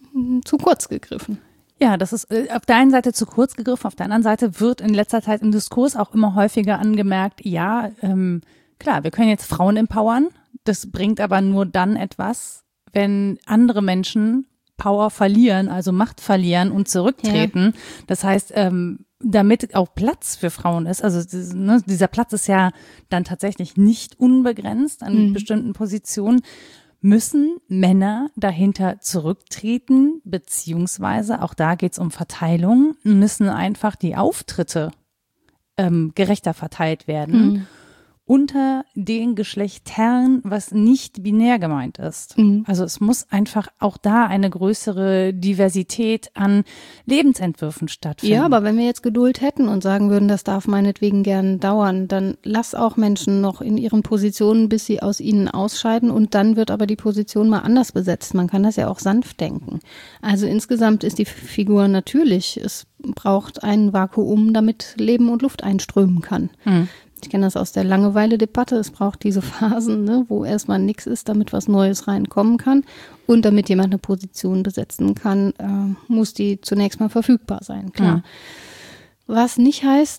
zu kurz gegriffen. Ja, das ist äh, auf der einen Seite zu kurz gegriffen, auf der anderen Seite wird in letzter Zeit im Diskurs auch immer häufiger angemerkt, ja, ähm, klar, wir können jetzt Frauen empowern, das bringt aber nur dann etwas, wenn andere Menschen Power verlieren, also Macht verlieren und zurücktreten. Ja. Das heißt, ähm, damit auch Platz für Frauen ist, also ne, dieser Platz ist ja dann tatsächlich nicht unbegrenzt an mhm. bestimmten Positionen, müssen Männer dahinter zurücktreten, beziehungsweise, auch da geht's um Verteilung, müssen einfach die Auftritte ähm, gerechter verteilt werden. Mhm. Unter den Geschlechtern, was nicht binär gemeint ist. Mhm. Also es muss einfach auch da eine größere Diversität an Lebensentwürfen stattfinden. Ja, aber wenn wir jetzt Geduld hätten und sagen würden, das darf meinetwegen gern dauern, dann lass auch Menschen noch in ihren Positionen, bis sie aus ihnen ausscheiden, und dann wird aber die Position mal anders besetzt. Man kann das ja auch sanft denken. Also insgesamt ist die Figur natürlich, es braucht ein Vakuum, damit Leben und Luft einströmen kann. Mhm. Ich kenne das aus der Langeweile-Debatte. Es braucht diese Phasen, ne, wo erstmal nichts ist, damit was Neues reinkommen kann. Und damit jemand eine Position besetzen kann, äh, muss die zunächst mal verfügbar sein, klar. Ja. Was nicht heißt,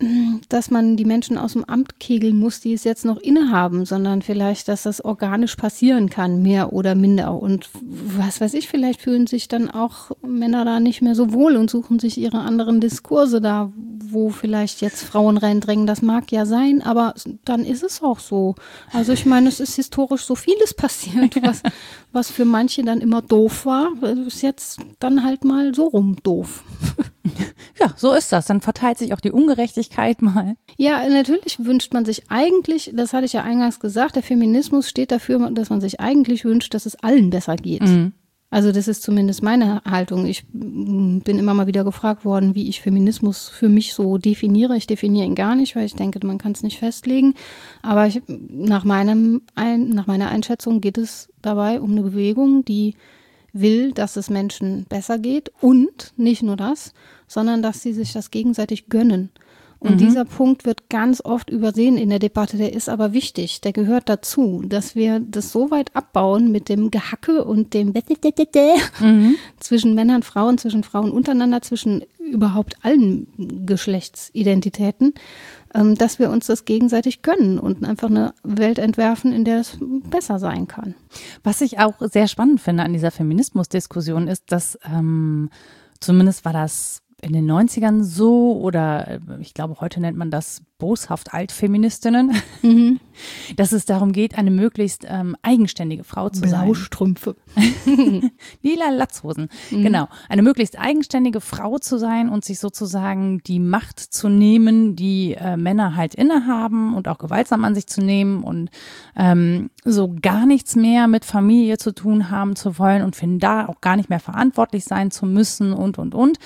dass man die Menschen aus dem Amt kegeln muss, die es jetzt noch innehaben, sondern vielleicht, dass das organisch passieren kann, mehr oder minder. Und was weiß ich, vielleicht fühlen sich dann auch Männer da nicht mehr so wohl und suchen sich ihre anderen Diskurse da, wo vielleicht jetzt Frauen reindrängen, das mag ja sein, aber dann ist es auch so. Also ich meine, es ist historisch so vieles passiert, was, was für manche dann immer doof war, ist jetzt dann halt mal so rum doof. Ja, so ist das. Dann verteilt sich auch die Ungerechtigkeit mal. Ja, natürlich wünscht man sich eigentlich, das hatte ich ja eingangs gesagt, der Feminismus steht dafür, dass man sich eigentlich wünscht, dass es allen besser geht. Mhm. Also das ist zumindest meine Haltung. Ich bin immer mal wieder gefragt worden, wie ich Feminismus für mich so definiere. Ich definiere ihn gar nicht, weil ich denke, man kann es nicht festlegen. Aber ich, nach, meinem, ein, nach meiner Einschätzung geht es dabei um eine Bewegung, die will, dass es Menschen besser geht und nicht nur das, sondern dass sie sich das gegenseitig gönnen. Und mhm. dieser Punkt wird ganz oft übersehen in der Debatte, der ist aber wichtig, der gehört dazu, dass wir das so weit abbauen mit dem Gehacke und dem mhm. zwischen Männern, Frauen, zwischen Frauen untereinander, zwischen überhaupt allen Geschlechtsidentitäten, dass wir uns das gegenseitig gönnen und einfach eine Welt entwerfen, in der es besser sein kann. Was ich auch sehr spannend finde an dieser Feminismusdiskussion ist, dass ähm, zumindest war das in den neunzigern so, oder ich glaube, heute nennt man das boshaft Altfeministinnen, mhm. dass es darum geht, eine möglichst ähm, eigenständige Frau zu sein. Blaustrümpfe. Lila Latzhosen, mhm. genau. Eine möglichst eigenständige Frau zu sein und sich sozusagen die Macht zu nehmen, die äh, Männer halt innehaben und auch gewaltsam an sich zu nehmen und ähm, so gar nichts mehr mit Familie zu tun haben zu wollen und finden da auch gar nicht mehr verantwortlich sein zu müssen und, und, und.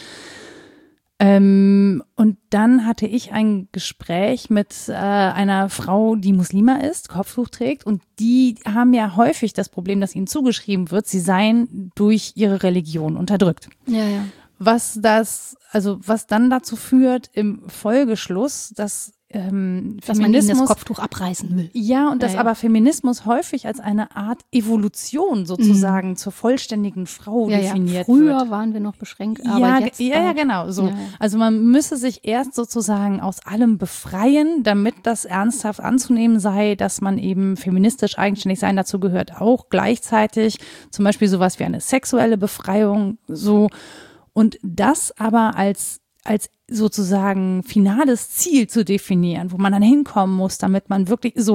Ähm, und dann hatte ich ein Gespräch mit äh, einer Frau, die Muslima ist, Kopftuch trägt, und die haben ja häufig das Problem, dass ihnen zugeschrieben wird, sie seien durch ihre Religion unterdrückt. Ja, ja. Was das, also was dann dazu führt im Folgeschluss, dass ähm, dass man ihnen das Kopftuch abreißen will. Ja, und dass ja, ja. aber Feminismus häufig als eine Art Evolution sozusagen mhm. zur vollständigen Frau ja, definiert ja. Früher wird. waren wir noch beschränkt, aber ja, jetzt ja, ja, genau. So. Ja, ja. Also man müsse sich erst sozusagen aus allem befreien, damit das ernsthaft anzunehmen sei, dass man eben feministisch eigenständig sein, dazu gehört auch gleichzeitig zum Beispiel sowas wie eine sexuelle Befreiung, so. Und das aber als als sozusagen finales Ziel zu definieren, wo man dann hinkommen muss, damit man wirklich so,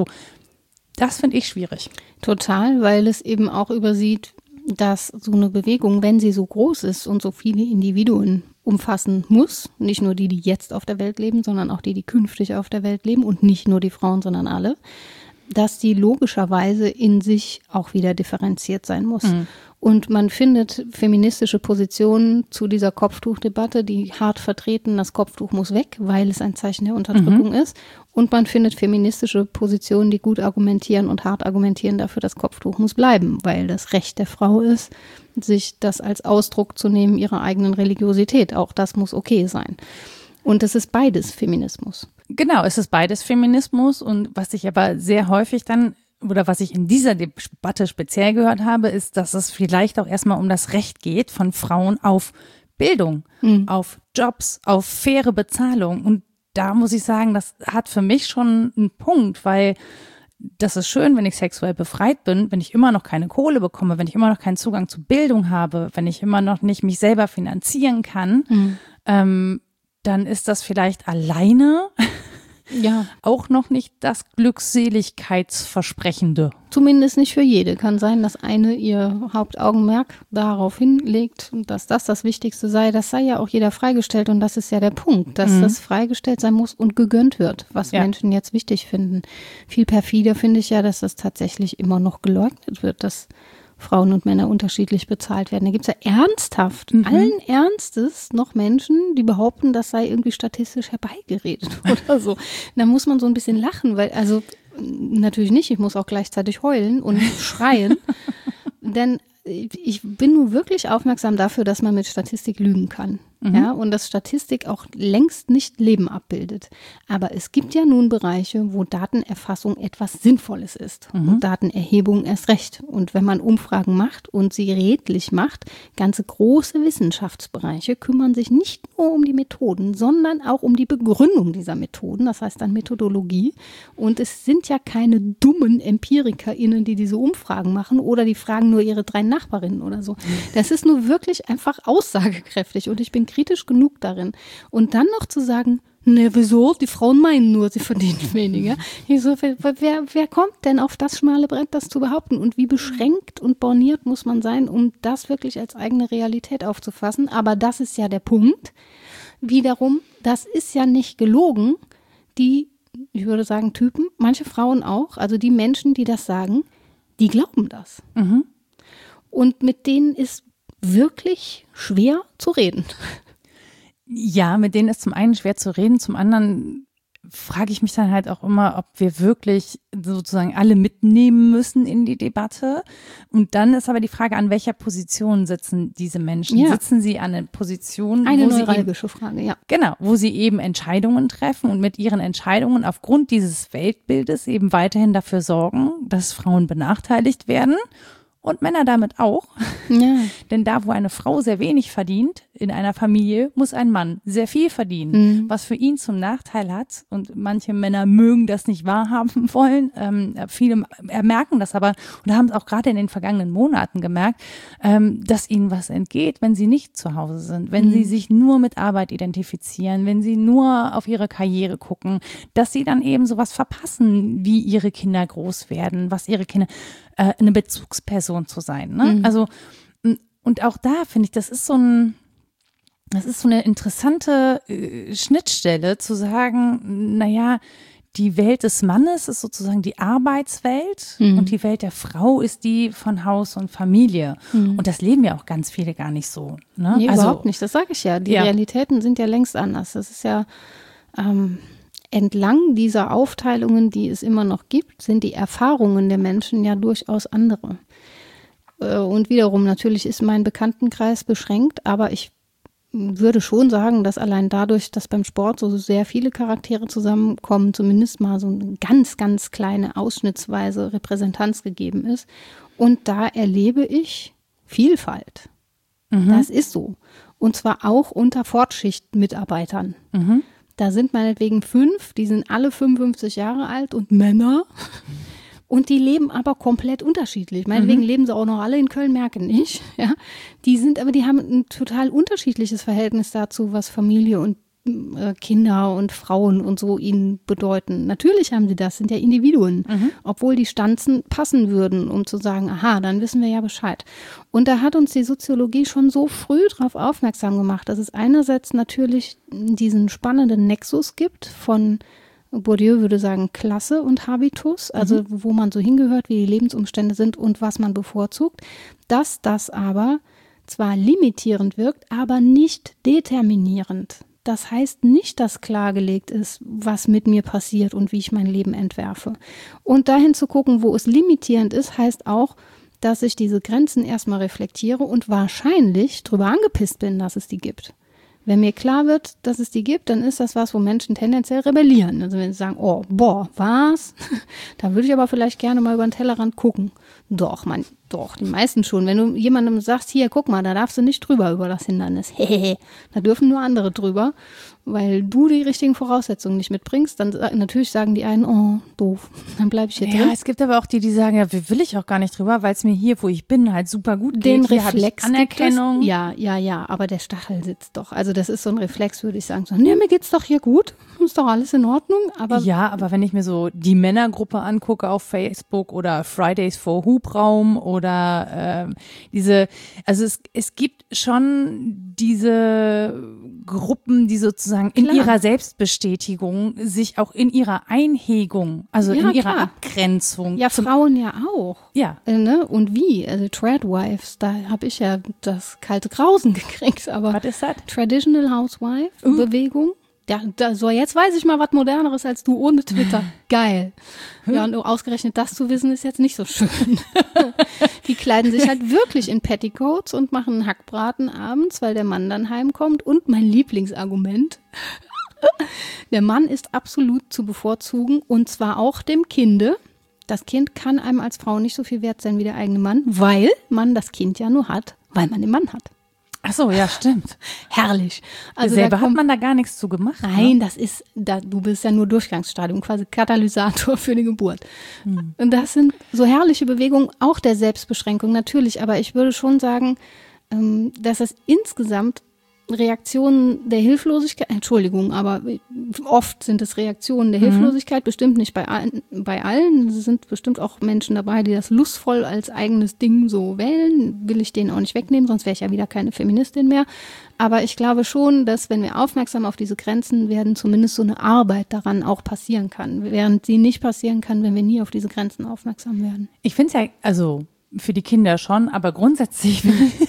das finde ich schwierig. Total, weil es eben auch übersieht, dass so eine Bewegung, wenn sie so groß ist und so viele Individuen umfassen muss, nicht nur die, die jetzt auf der Welt leben, sondern auch die, die künftig auf der Welt leben und nicht nur die Frauen, sondern alle, dass die logischerweise in sich auch wieder differenziert sein muss. Mhm. Und man findet feministische Positionen zu dieser Kopftuchdebatte, die hart vertreten, das Kopftuch muss weg, weil es ein Zeichen der Unterdrückung mhm. ist. Und man findet feministische Positionen, die gut argumentieren und hart argumentieren dafür, das Kopftuch muss bleiben, weil das Recht der Frau ist, sich das als Ausdruck zu nehmen ihrer eigenen Religiosität. Auch das muss okay sein. Und es ist beides Feminismus. Genau, es ist beides Feminismus, und was ich aber sehr häufig dann, oder was ich in dieser Debatte speziell gehört habe, ist, dass es vielleicht auch erstmal um das Recht geht von Frauen auf Bildung, mhm. auf Jobs, auf faire Bezahlung. Und da muss ich sagen, das hat für mich schon einen Punkt, weil das ist schön, wenn ich sexuell befreit bin, wenn ich immer noch keine Kohle bekomme, wenn ich immer noch keinen Zugang zu Bildung habe, wenn ich immer noch nicht mich selber finanzieren kann, mhm. ähm, dann ist das vielleicht alleine ja auch noch nicht das Glückseligkeitsversprechende. Zumindest nicht für jede. Kann sein, dass eine ihr Hauptaugenmerk darauf hinlegt, dass das das Wichtigste sei. Das sei ja auch jeder freigestellt, und das ist ja der Punkt, dass mhm. das freigestellt sein muss und gegönnt wird, was ja. Menschen jetzt wichtig finden. Viel perfider finde ich ja, dass das tatsächlich immer noch geleugnet wird, dass Frauen und Männer unterschiedlich bezahlt werden. Da gibt es ja ernsthaft, mhm. allen Ernstes noch Menschen, die behaupten, das sei irgendwie statistisch herbeigeredet oder so. Da muss man so ein bisschen lachen, weil, also natürlich nicht, ich muss auch gleichzeitig heulen und schreien, denn ich bin nur wirklich aufmerksam dafür, dass man mit Statistik lügen kann. Mhm. Ja, und dass Statistik auch längst nicht Leben abbildet. Aber es gibt ja nun Bereiche, wo Datenerfassung etwas Sinnvolles ist. Mhm. Und Datenerhebung erst recht. Und wenn man Umfragen macht und sie redlich macht, ganze große Wissenschaftsbereiche kümmern sich nicht nur um die Methoden, sondern auch um die Begründung dieser Methoden. Das heißt dann Methodologie. Und es sind ja keine dummen EmpirikerInnen, die diese Umfragen machen, oder die fragen nur ihre drei Nachbarinnen oder so. Das ist nur wirklich einfach aussagekräftig, und ich bin kritisch genug darin. Und dann noch zu sagen, Ne, wieso? Die Frauen meinen nur, sie verdienen weniger. Ich so, wer, wer, wer kommt denn auf das schmale Brett, das zu behaupten? Und wie beschränkt und borniert muss man sein, um das wirklich als eigene Realität aufzufassen? Aber das ist ja der Punkt. Wiederum, das ist ja nicht gelogen. Die, ich würde sagen Typen, manche Frauen auch, also die Menschen, die das sagen, die glauben das. Mhm. Und mit denen ist wirklich schwer zu reden. Ja, mit denen ist zum einen schwer zu reden, zum anderen frage ich mich dann halt auch immer, ob wir wirklich sozusagen alle mitnehmen müssen in die Debatte. Und dann ist aber die Frage, an welcher Position sitzen diese Menschen? Ja. Sitzen sie an einer Position, eine wo sie neuralgische Frage, ja. Genau, wo sie eben Entscheidungen treffen und mit ihren Entscheidungen aufgrund dieses Weltbildes eben weiterhin dafür sorgen, dass Frauen benachteiligt werden. Und Männer damit auch. Ja. Denn da, wo eine Frau sehr wenig verdient, in einer Familie, muss ein Mann sehr viel verdienen. Mhm. Was für ihn zum Nachteil hat. Und manche Männer mögen das nicht wahrhaben wollen. Ähm, viele merken das aber und haben es auch gerade in den vergangenen Monaten gemerkt, ähm, dass ihnen was entgeht, wenn sie nicht zu Hause sind. Wenn mhm. sie sich nur mit Arbeit identifizieren, wenn sie nur auf ihre Karriere gucken, dass sie dann eben sowas verpassen, wie ihre Kinder groß werden, was ihre Kinder, äh, eine Bezugsperson zu sein. Ne? Mhm. Also, und auch da finde ich, das ist so ein, das ist so eine interessante äh, Schnittstelle zu sagen, naja, die Welt des Mannes ist sozusagen die Arbeitswelt mhm. und die Welt der Frau ist die von Haus und Familie. Mhm. Und das leben ja auch ganz viele gar nicht so. Ne? Nee, also, überhaupt nicht, das sage ich ja. Die ja. Realitäten sind ja längst anders. Das ist ja ähm, entlang dieser Aufteilungen, die es immer noch gibt, sind die Erfahrungen der Menschen ja durchaus andere. Und wiederum, natürlich ist mein Bekanntenkreis beschränkt, aber ich würde schon sagen, dass allein dadurch, dass beim Sport so sehr viele Charaktere zusammenkommen, zumindest mal so eine ganz, ganz kleine ausschnittsweise Repräsentanz gegeben ist. Und da erlebe ich Vielfalt. Mhm. Das ist so. Und zwar auch unter Fortschichtmitarbeitern. Mhm. Da sind meinetwegen fünf, die sind alle fünfundfünfzig Jahre alt und Männer. Und die leben aber komplett unterschiedlich. Meinetwegen mhm. leben sie auch noch alle in Köln-Merken nicht. Ja, die sind aber, die haben ein total unterschiedliches Verhältnis dazu, was Familie und äh, Kinder und Frauen und so ihnen bedeuten. Natürlich haben sie das, sind ja Individuen. Mhm. Obwohl die Stanzen passen würden, um zu sagen, aha, dann wissen wir ja Bescheid. Und da hat uns die Soziologie schon so früh darauf aufmerksam gemacht, dass es einerseits natürlich diesen spannenden Nexus gibt von Bourdieu würde sagen Klasse und Habitus, also mhm. wo man so hingehört, wie die Lebensumstände sind und was man bevorzugt, dass das aber zwar limitierend wirkt, aber nicht determinierend. Das heißt nicht, dass klargelegt ist, was mit mir passiert und wie ich mein Leben entwerfe. Und dahin zu gucken, wo es limitierend ist, heißt auch, dass ich diese Grenzen erstmal reflektiere und wahrscheinlich drüber angepisst bin, dass es die gibt. Wenn mir klar wird, dass es die gibt, dann ist das was, wo Menschen tendenziell rebellieren. Also wenn sie sagen, oh, boah, was? Da würde ich aber vielleicht gerne mal über den Tellerrand gucken. Doch, man, doch, die meisten schon. Wenn du jemandem sagst, hier, guck mal, da darfst du nicht drüber über das Hindernis. Hehehe, da dürfen nur andere drüber, weil du die richtigen Voraussetzungen nicht mitbringst. Dann natürlich sagen die einen, oh, doof, dann bleibe ich hier ja, drin. Ja, es gibt aber auch die, die sagen, ja, will ich auch gar nicht drüber, weil es mir hier, wo ich bin, halt super gut geht. Den hier Reflex Anerkennung. Ja, ja, ja, aber der Stachel sitzt doch. Also das ist so ein Reflex, würde ich sagen. So, nee, mir geht's doch hier gut, ist doch alles in Ordnung. Aber ja, aber wenn ich mir so die Männergruppe angucke auf Facebook oder Fridays for Hubraum oder ähm, diese, also es, es gibt schon diese Gruppen, die sozusagen in Klar. ihrer Selbstbestätigung sich auch in ihrer Einhegung, also ja, in ihrer klar. Abgrenzung. Ja, Frauen ja auch. Ja. Äh, ne? Und wie? Also Tradwives, da habe ich ja das kalte Grausen gekriegt. Aber was ist das? Traditional Housewife uh. Bewegung. Ja, da, so jetzt weiß ich mal was Moderneres als du ohne Twitter. Geil. Ja, und ausgerechnet das zu wissen, ist jetzt nicht so schön. Die kleiden sich halt wirklich in Petticoats und machen einen Hackbraten abends, weil der Mann dann heimkommt. Und mein Lieblingsargument, der Mann ist absolut zu bevorzugen und zwar auch dem Kinde. Das Kind kann einem als Frau nicht so viel wert sein wie der eigene Mann, weil man das Kind ja nur hat, weil man den Mann hat. Ach so, ja, stimmt. Herrlich. Also selber hat man da gar nichts zu gemacht. Nein, ne? das ist, da, du bist ja nur Durchgangsstadium, quasi Katalysator für die Geburt. Hm. Und das sind so herrliche Bewegungen, auch der Selbstbeschränkung natürlich, aber ich würde schon sagen, dass es insgesamt Reaktionen der Hilflosigkeit, Entschuldigung, aber oft sind es Reaktionen der Hilflosigkeit, mhm. bestimmt nicht bei allen, bei allen. Es sind bestimmt auch Menschen dabei, die das lustvoll als eigenes Ding so wählen. Will ich denen auch nicht wegnehmen, sonst wäre ich ja wieder keine Feministin mehr. Aber ich glaube schon, dass wenn wir aufmerksam auf diese Grenzen werden, zumindest so eine Arbeit daran auch passieren kann, während sie nicht passieren kann, wenn wir nie auf diese Grenzen aufmerksam werden. Ich finde es ja, also für die Kinder schon, aber grundsätzlich,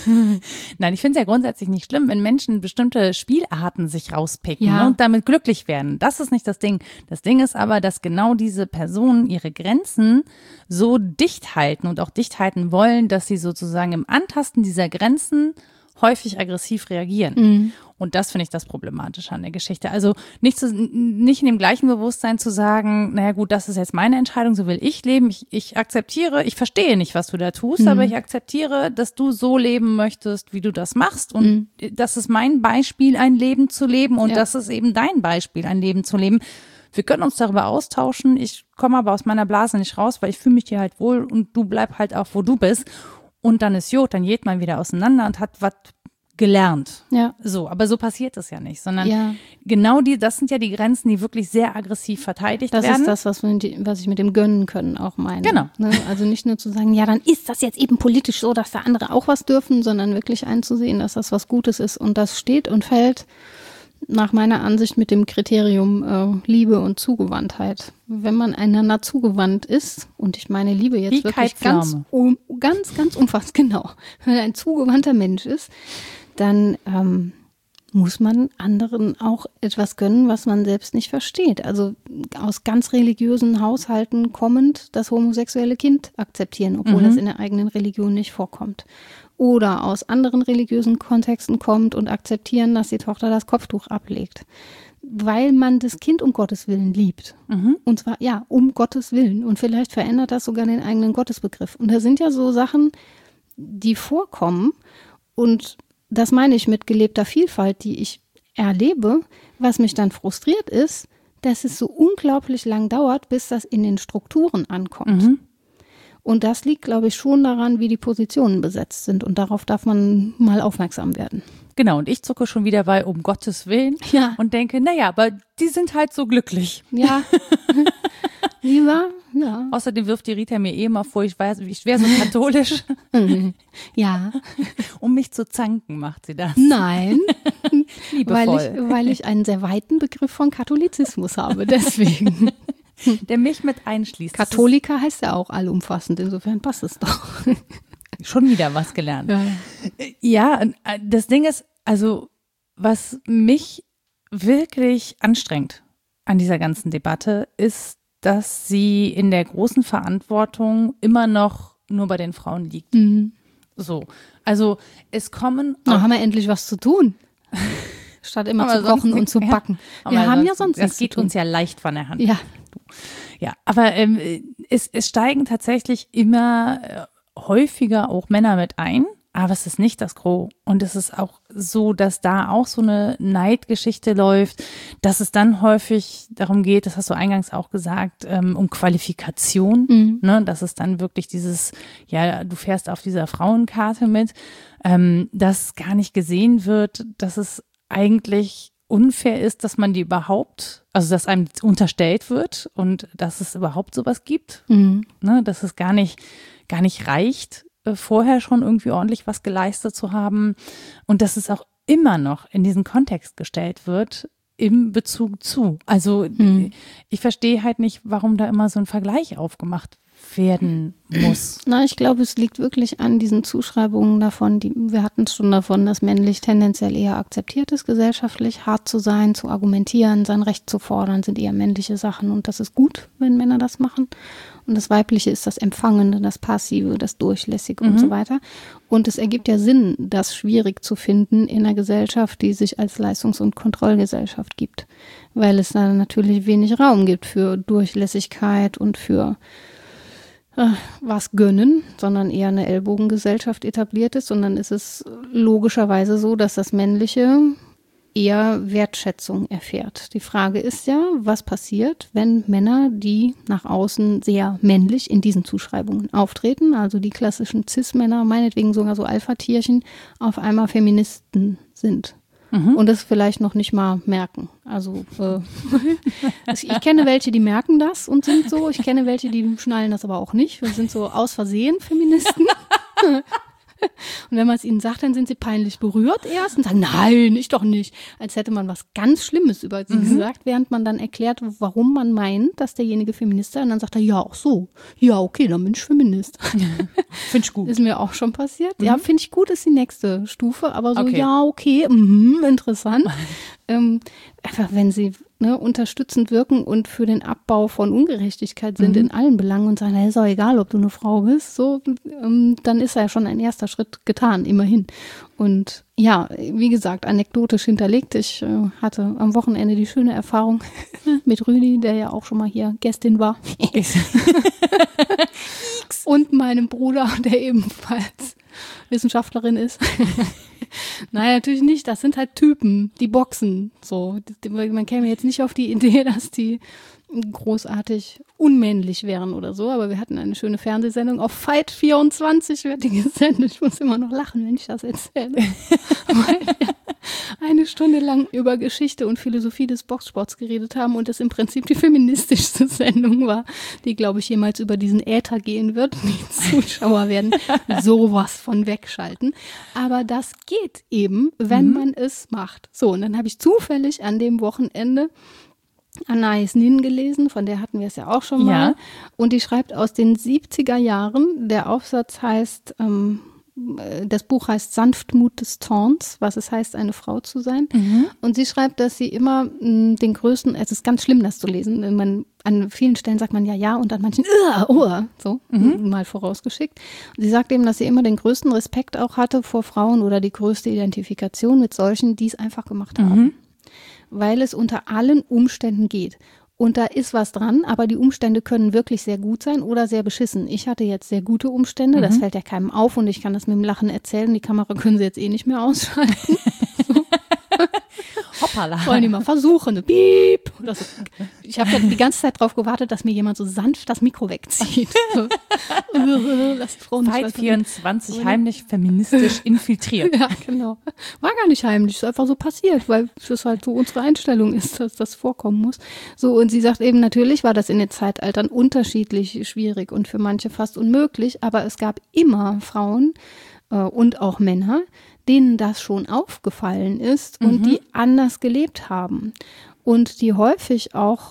nein, ich finde es ja grundsätzlich nicht schlimm, wenn Menschen bestimmte Spielarten sich rauspicken ja. ne, und damit glücklich werden. Das ist nicht das Ding. Das Ding ist aber, dass genau diese Personen ihre Grenzen so dicht halten und auch dicht halten wollen, dass sie sozusagen im Antasten dieser Grenzen häufig aggressiv reagieren. Mhm. Und das finde ich das Problematische an der Geschichte. Also nicht, zu, nicht in dem gleichen Bewusstsein zu sagen, naja gut, das ist jetzt meine Entscheidung, so will ich leben. Ich, ich akzeptiere, ich verstehe nicht, was du da tust, mhm. aber ich akzeptiere, dass du so leben möchtest, wie du das machst. Und mhm. das ist mein Beispiel, ein Leben zu leben. Und ja. das ist eben dein Beispiel, ein Leben zu leben. Wir können uns darüber austauschen. Ich komme aber aus meiner Blase nicht raus, weil ich fühle mich hier halt wohl und du bleib halt auch, wo du bist. Und dann ist Jod, dann geht man wieder auseinander und hat was gelernt. Ja. So, aber so passiert es ja nicht, sondern ja. genau die, das sind ja die Grenzen, die wirklich sehr aggressiv verteidigt das werden. Das ist das, was, wir, was ich mit dem Gönnen können auch meine. Genau. Ne? Also nicht nur zu sagen, ja, dann ist das jetzt eben politisch so, dass da andere auch was dürfen, sondern wirklich einzusehen, dass das was Gutes ist. Und das steht und fällt nach meiner Ansicht mit dem Kriterium äh, Liebe und Zugewandtheit. Wenn man einander zugewandt ist, und ich meine Liebe jetzt Wie wirklich ganz, um, ganz, ganz umfassend, genau, wenn man ein zugewandter Mensch ist, dann ähm, muss man anderen auch etwas gönnen, was man selbst nicht versteht. Also aus ganz religiösen Haushalten kommend das homosexuelle Kind akzeptieren, obwohl mhm. das in der eigenen Religion nicht vorkommt. Oder aus anderen religiösen Kontexten kommt und akzeptieren, dass die Tochter das Kopftuch ablegt. Weil man das Kind um Gottes Willen liebt. Mhm. Und zwar, ja, um Gottes Willen. Und vielleicht verändert das sogar den eigenen Gottesbegriff. Und da sind ja so Sachen, die vorkommen. Und das meine ich mit gelebter Vielfalt, die ich erlebe. Was mich dann frustriert ist, dass es so unglaublich lang dauert, bis das in den Strukturen ankommt. Mhm. Und das liegt, glaube ich, schon daran, wie die Positionen besetzt sind. Und darauf darf man mal aufmerksam werden. Genau, und ich zucke schon wieder bei um Gottes Willen ja. und denke, naja, aber die sind halt so glücklich. Ja, lieber, ja. Außerdem wirft die Rita mir eh immer vor, ich weiß, ich wäre so katholisch. Ja. Um mich zu zanken macht sie das. Nein, liebevoll. Weil ich, weil ich einen sehr weiten Begriff von Katholizismus habe, deswegen. Der mich mit einschließt. Katholika heißt ja auch allumfassend, insofern passt es doch. Schon wieder was gelernt. Ja. Ja, das Ding ist, also was mich wirklich anstrengt an dieser ganzen Debatte, ist, dass sie in der großen Verantwortung immer noch nur bei den Frauen liegt. Mhm. So, also es kommen. Na, haben wir endlich was zu tun. Statt immer zu kochen und zu backen. Ja, wir haben sonst, ja sonst Das geht uns ja leicht von der Hand. Ja. Ja, aber ähm, es, es steigen tatsächlich immer äh, häufiger auch Männer mit ein, aber es ist nicht das Gros. Und es ist auch so, dass da auch so eine Neidgeschichte läuft, dass es dann häufig darum geht, das hast du eingangs auch gesagt, ähm, um Qualifikation, mhm. ne, dass es dann wirklich dieses, ja, du fährst auf dieser Frauenkarte mit, ähm, dass gar nicht gesehen wird, dass es eigentlich unfair ist, dass man die überhaupt, also dass einem unterstellt wird und dass es überhaupt sowas gibt, mhm. ne, dass es gar nicht, gar nicht reicht, äh, vorher schon irgendwie ordentlich was geleistet zu haben und dass es auch immer noch in diesen Kontext gestellt wird im Bezug zu. Also mhm. ich verstehe halt nicht, warum da immer so ein Vergleich aufgemacht werden muss. Na, ich glaube, es liegt wirklich an diesen Zuschreibungen davon, die wir hatten es schon davon, dass männlich tendenziell eher akzeptiert ist, gesellschaftlich hart zu sein, zu argumentieren, sein Recht zu fordern, sind eher männliche Sachen und das ist gut, wenn Männer das machen. Und das Weibliche ist das Empfangende, das Passive, das Durchlässige mhm. und so weiter. Und es ergibt ja Sinn, das schwierig zu finden in einer Gesellschaft, die sich als Leistungs- und Kontrollgesellschaft gibt, weil es da natürlich wenig Raum gibt für Durchlässigkeit und für was gönnen, sondern eher eine Ellbogengesellschaft etabliert ist. Und dann ist es logischerweise so, dass das Männliche eher Wertschätzung erfährt. Die Frage ist ja, was passiert, wenn Männer, die nach außen sehr männlich in diesen Zuschreibungen auftreten, also die klassischen Cis-Männer, meinetwegen sogar so Alpha-Tierchen, auf einmal Feministen sind. mhm. und das vielleicht noch nicht mal merken. Also äh, ich kenne welche, die merken das und sind so. Ich kenne welche, die schnallen das aber auch nicht. Wir sind so aus Versehen Feministen. Und wenn man es ihnen sagt, dann sind sie peinlich berührt erst und sagen, nein, ich doch nicht. Als hätte man was ganz Schlimmes über sie mhm. gesagt, während man dann erklärt, warum man meint, dass derjenige Feminist ist. Und dann sagt er, ja, auch so. Ja, okay, dann bin ich Feminist. Finde ich gut. Ist mir auch schon passiert. Mhm. Ja, finde ich gut, ist die nächste Stufe. Aber so, okay. ja, okay, mh, interessant. ähm, einfach, wenn sie ne, unterstützend wirken und für den Abbau von Ungerechtigkeit sind mhm. in allen Belangen und sagen, na, ist auch egal, ob du eine Frau bist, so, ähm, dann ist ja schon ein erster Schritt getan, immerhin. Und ja, wie gesagt, anekdotisch hinterlegt. Ich äh, hatte am Wochenende die schöne Erfahrung mit Rüdi, der ja auch schon mal hier Gästin war. Und meinem Bruder, der ebenfalls Wissenschaftlerin ist. Nein, natürlich nicht. Das sind halt Typen, die boxen. So, man käme jetzt nicht auf die Idee, dass die großartig unmännlich wären oder so, aber wir hatten eine schöne Fernsehsendung auf Fight vierundzwanzig, wird die gesendet. Ich muss immer noch lachen, wenn ich das erzähle. Weil wir eine Stunde lang über Geschichte und Philosophie des Boxsports geredet haben und das im Prinzip die feministischste Sendung war, die, glaube ich, jemals über diesen Äther gehen wird. Die Zuschauer werden sowas von wegschalten. Aber das geht eben, wenn mhm. man es macht. So, und dann habe ich zufällig an dem Wochenende Anais Nin gelesen, von der hatten wir es ja auch schon mal. Ja. Und die schreibt aus den siebziger Jahren. Der Aufsatz heißt, ähm, das Buch heißt Sanftmut des Zorns, was es heißt, eine Frau zu sein. Mhm. Und sie schreibt, dass sie immer mh, den größten, es ist ganz schlimm, das zu lesen. Man, an vielen Stellen sagt man ja, ja und an manchen, oh, so, mhm. mal vorausgeschickt. Und sie sagt eben, dass sie immer den größten Respekt auch hatte vor Frauen oder die größte Identifikation mit solchen, die es einfach gemacht haben. Mhm. Weil es unter allen Umständen geht. Und da ist was dran, aber die Umstände können wirklich sehr gut sein oder sehr beschissen. Ich hatte jetzt sehr gute Umstände, mhm. das fällt ja keinem auf und ich kann das mit dem Lachen erzählen. Die Kamera können sie jetzt eh nicht mehr ausschalten. Hoppala. Wollen die mal versuchen. Piep. So. Ich habe ja die ganze Zeit drauf gewartet, dass mir jemand so sanft das Mikro wegzieht. So. Lass die Frauen Fight vierundzwanzig heimlich feministisch infiltriert. Ja, genau. War gar nicht heimlich, ist einfach so passiert, weil das halt so unsere Einstellung ist, dass das vorkommen muss. So, und sie sagt eben, natürlich war das in den Zeitaltern unterschiedlich schwierig und für manche fast unmöglich, aber es gab immer Frauen äh, und auch Männer, denen das schon aufgefallen ist und mhm. die anders gelebt haben und die häufig auch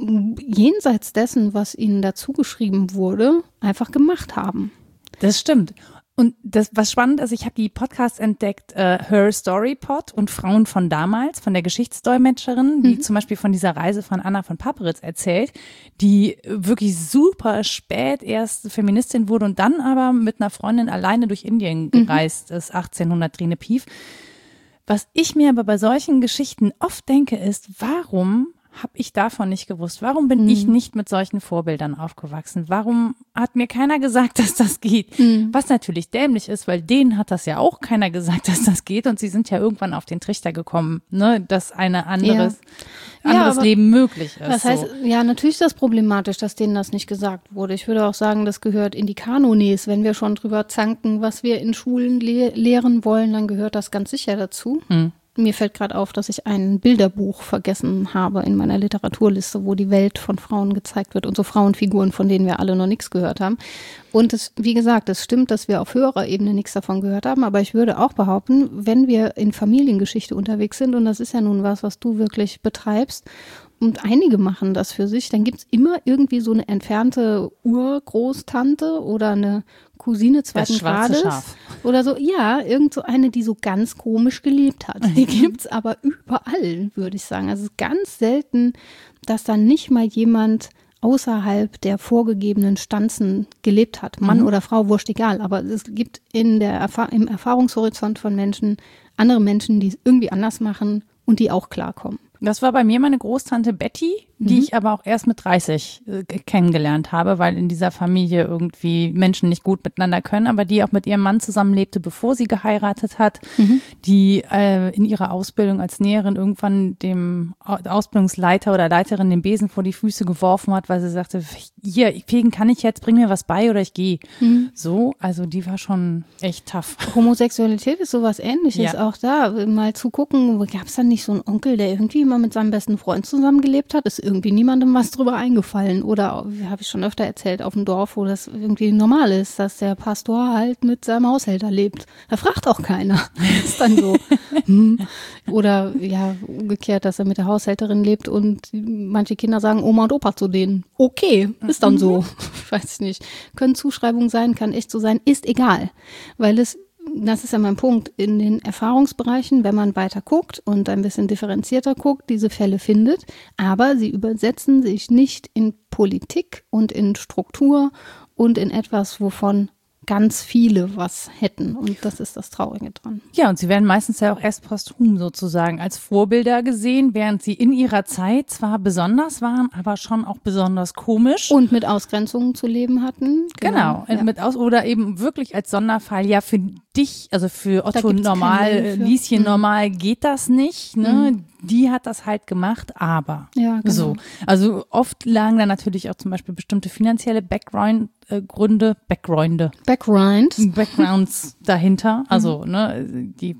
jenseits dessen, was ihnen dazu geschrieben wurde, einfach gemacht haben. Das stimmt. Und das, was spannend ist, ich habe die Podcasts entdeckt, äh, Her Story Pod und Frauen von damals, von der Geschichtsdolmetscherin, die mhm. zum Beispiel von dieser Reise von Anna von Papperitz erzählt, die wirklich super spät erst Feministin wurde und dann aber mit einer Freundin alleine durch Indien gereist mhm. ist, achtzehnhundert Trine Pief. Was ich mir aber bei solchen Geschichten oft denke, ist, warum habe ich davon nicht gewusst? Warum bin mhm. ich nicht mit solchen Vorbildern aufgewachsen? Warum hat mir keiner gesagt, dass das geht? Mhm. Was natürlich dämlich ist, weil denen hat das ja auch keiner gesagt, dass das geht und sie sind ja irgendwann auf den Trichter gekommen, ne, dass ein anderes, ja. anderes ja, Leben möglich ist. Das heißt, so. Ja, natürlich ist das problematisch, dass denen das nicht gesagt wurde. Ich würde auch sagen, das gehört in die Kanones. Wenn wir schon drüber zanken, was wir in Schulen le- lehren wollen, dann gehört das ganz sicher dazu. Mhm. Mir fällt gerade auf, dass ich ein Bilderbuch vergessen habe in meiner Literaturliste, wo die Welt von Frauen gezeigt wird und so Frauenfiguren, von denen wir alle noch nichts gehört haben. Und es, wie gesagt, es stimmt, dass wir auf höherer Ebene nichts davon gehört haben, aber ich würde auch behaupten, wenn wir in Familiengeschichte unterwegs sind, und das ist ja nun was, was du wirklich betreibst, und einige machen das für sich, dann gibt's immer irgendwie so eine entfernte Urgroßtante oder eine Cousine zweiten Grades Schaf. Oder so. Ja, irgend so eine, die so ganz komisch gelebt hat. Die gibt's aber überall, würde ich sagen. Also es ist ganz selten, dass dann nicht mal jemand außerhalb der vorgegebenen Stanzen gelebt hat. Mann mhm. oder Frau, wurscht egal. Aber es gibt in der Erfahr- im Erfahrungshorizont von Menschen andere Menschen, die es irgendwie anders machen und die auch klarkommen. Das war bei mir meine Großtante Betty, die Mhm. ich aber auch erst mit dreißig äh, kennengelernt habe, weil in dieser Familie irgendwie Menschen nicht gut miteinander können, aber die auch mit ihrem Mann zusammenlebte, bevor sie geheiratet hat, Mhm. die äh, in ihrer Ausbildung als Näherin irgendwann dem Ausbildungsleiter oder Leiterin den Besen vor die Füße geworfen hat, weil sie sagte, hier, fegen kann ich jetzt, bring mir was bei oder ich gehe. Mhm. So, also die war schon echt tough. Homosexualität ist sowas Ähnliches, Ja. auch da mal zu gucken, gab es da nicht so einen Onkel, der irgendwie immer mit seinem besten Freund zusammengelebt hat, ist irgendwie niemandem was drüber eingefallen oder, habe ich schon öfter erzählt, auf dem Dorf, wo das irgendwie normal ist, dass der Pastor halt mit seinem Haushälter lebt. Da fragt auch keiner. Ist dann so. hm. Oder ja, umgekehrt, dass er mit der Haushälterin lebt und manche Kinder sagen Oma und Opa zu denen. Okay, ist dann so. Weiß ich nicht. Können Zuschreibungen sein, kann echt so sein, ist egal. Weil es, das ist ja mein Punkt, in den Erfahrungsbereichen, wenn man weiter guckt und ein bisschen differenzierter guckt, diese Fälle findet, aber sie übersetzen sich nicht in Politik und in Struktur und in etwas, wovon ganz viele was hätten. Und das ist das Traurige dran. Ja, und sie werden meistens ja auch erst posthum sozusagen als Vorbilder gesehen, während sie in ihrer Zeit zwar besonders waren, aber schon auch besonders komisch. Und mit Ausgrenzungen zu leben hatten. Genau, Ja. mit aus oder eben wirklich als Sonderfall. Ja, für dich, also für Otto gibt's normal, keinen Willen für. Lieschen Mhm. normal geht das nicht. Ne? Die hat das halt gemacht, aber Ja, genau. so. Also oft lagen da natürlich auch zum Beispiel bestimmte finanzielle Background äh, Gründe, Backgrounde, Backrind. Backgrounds dahinter. Also ne, die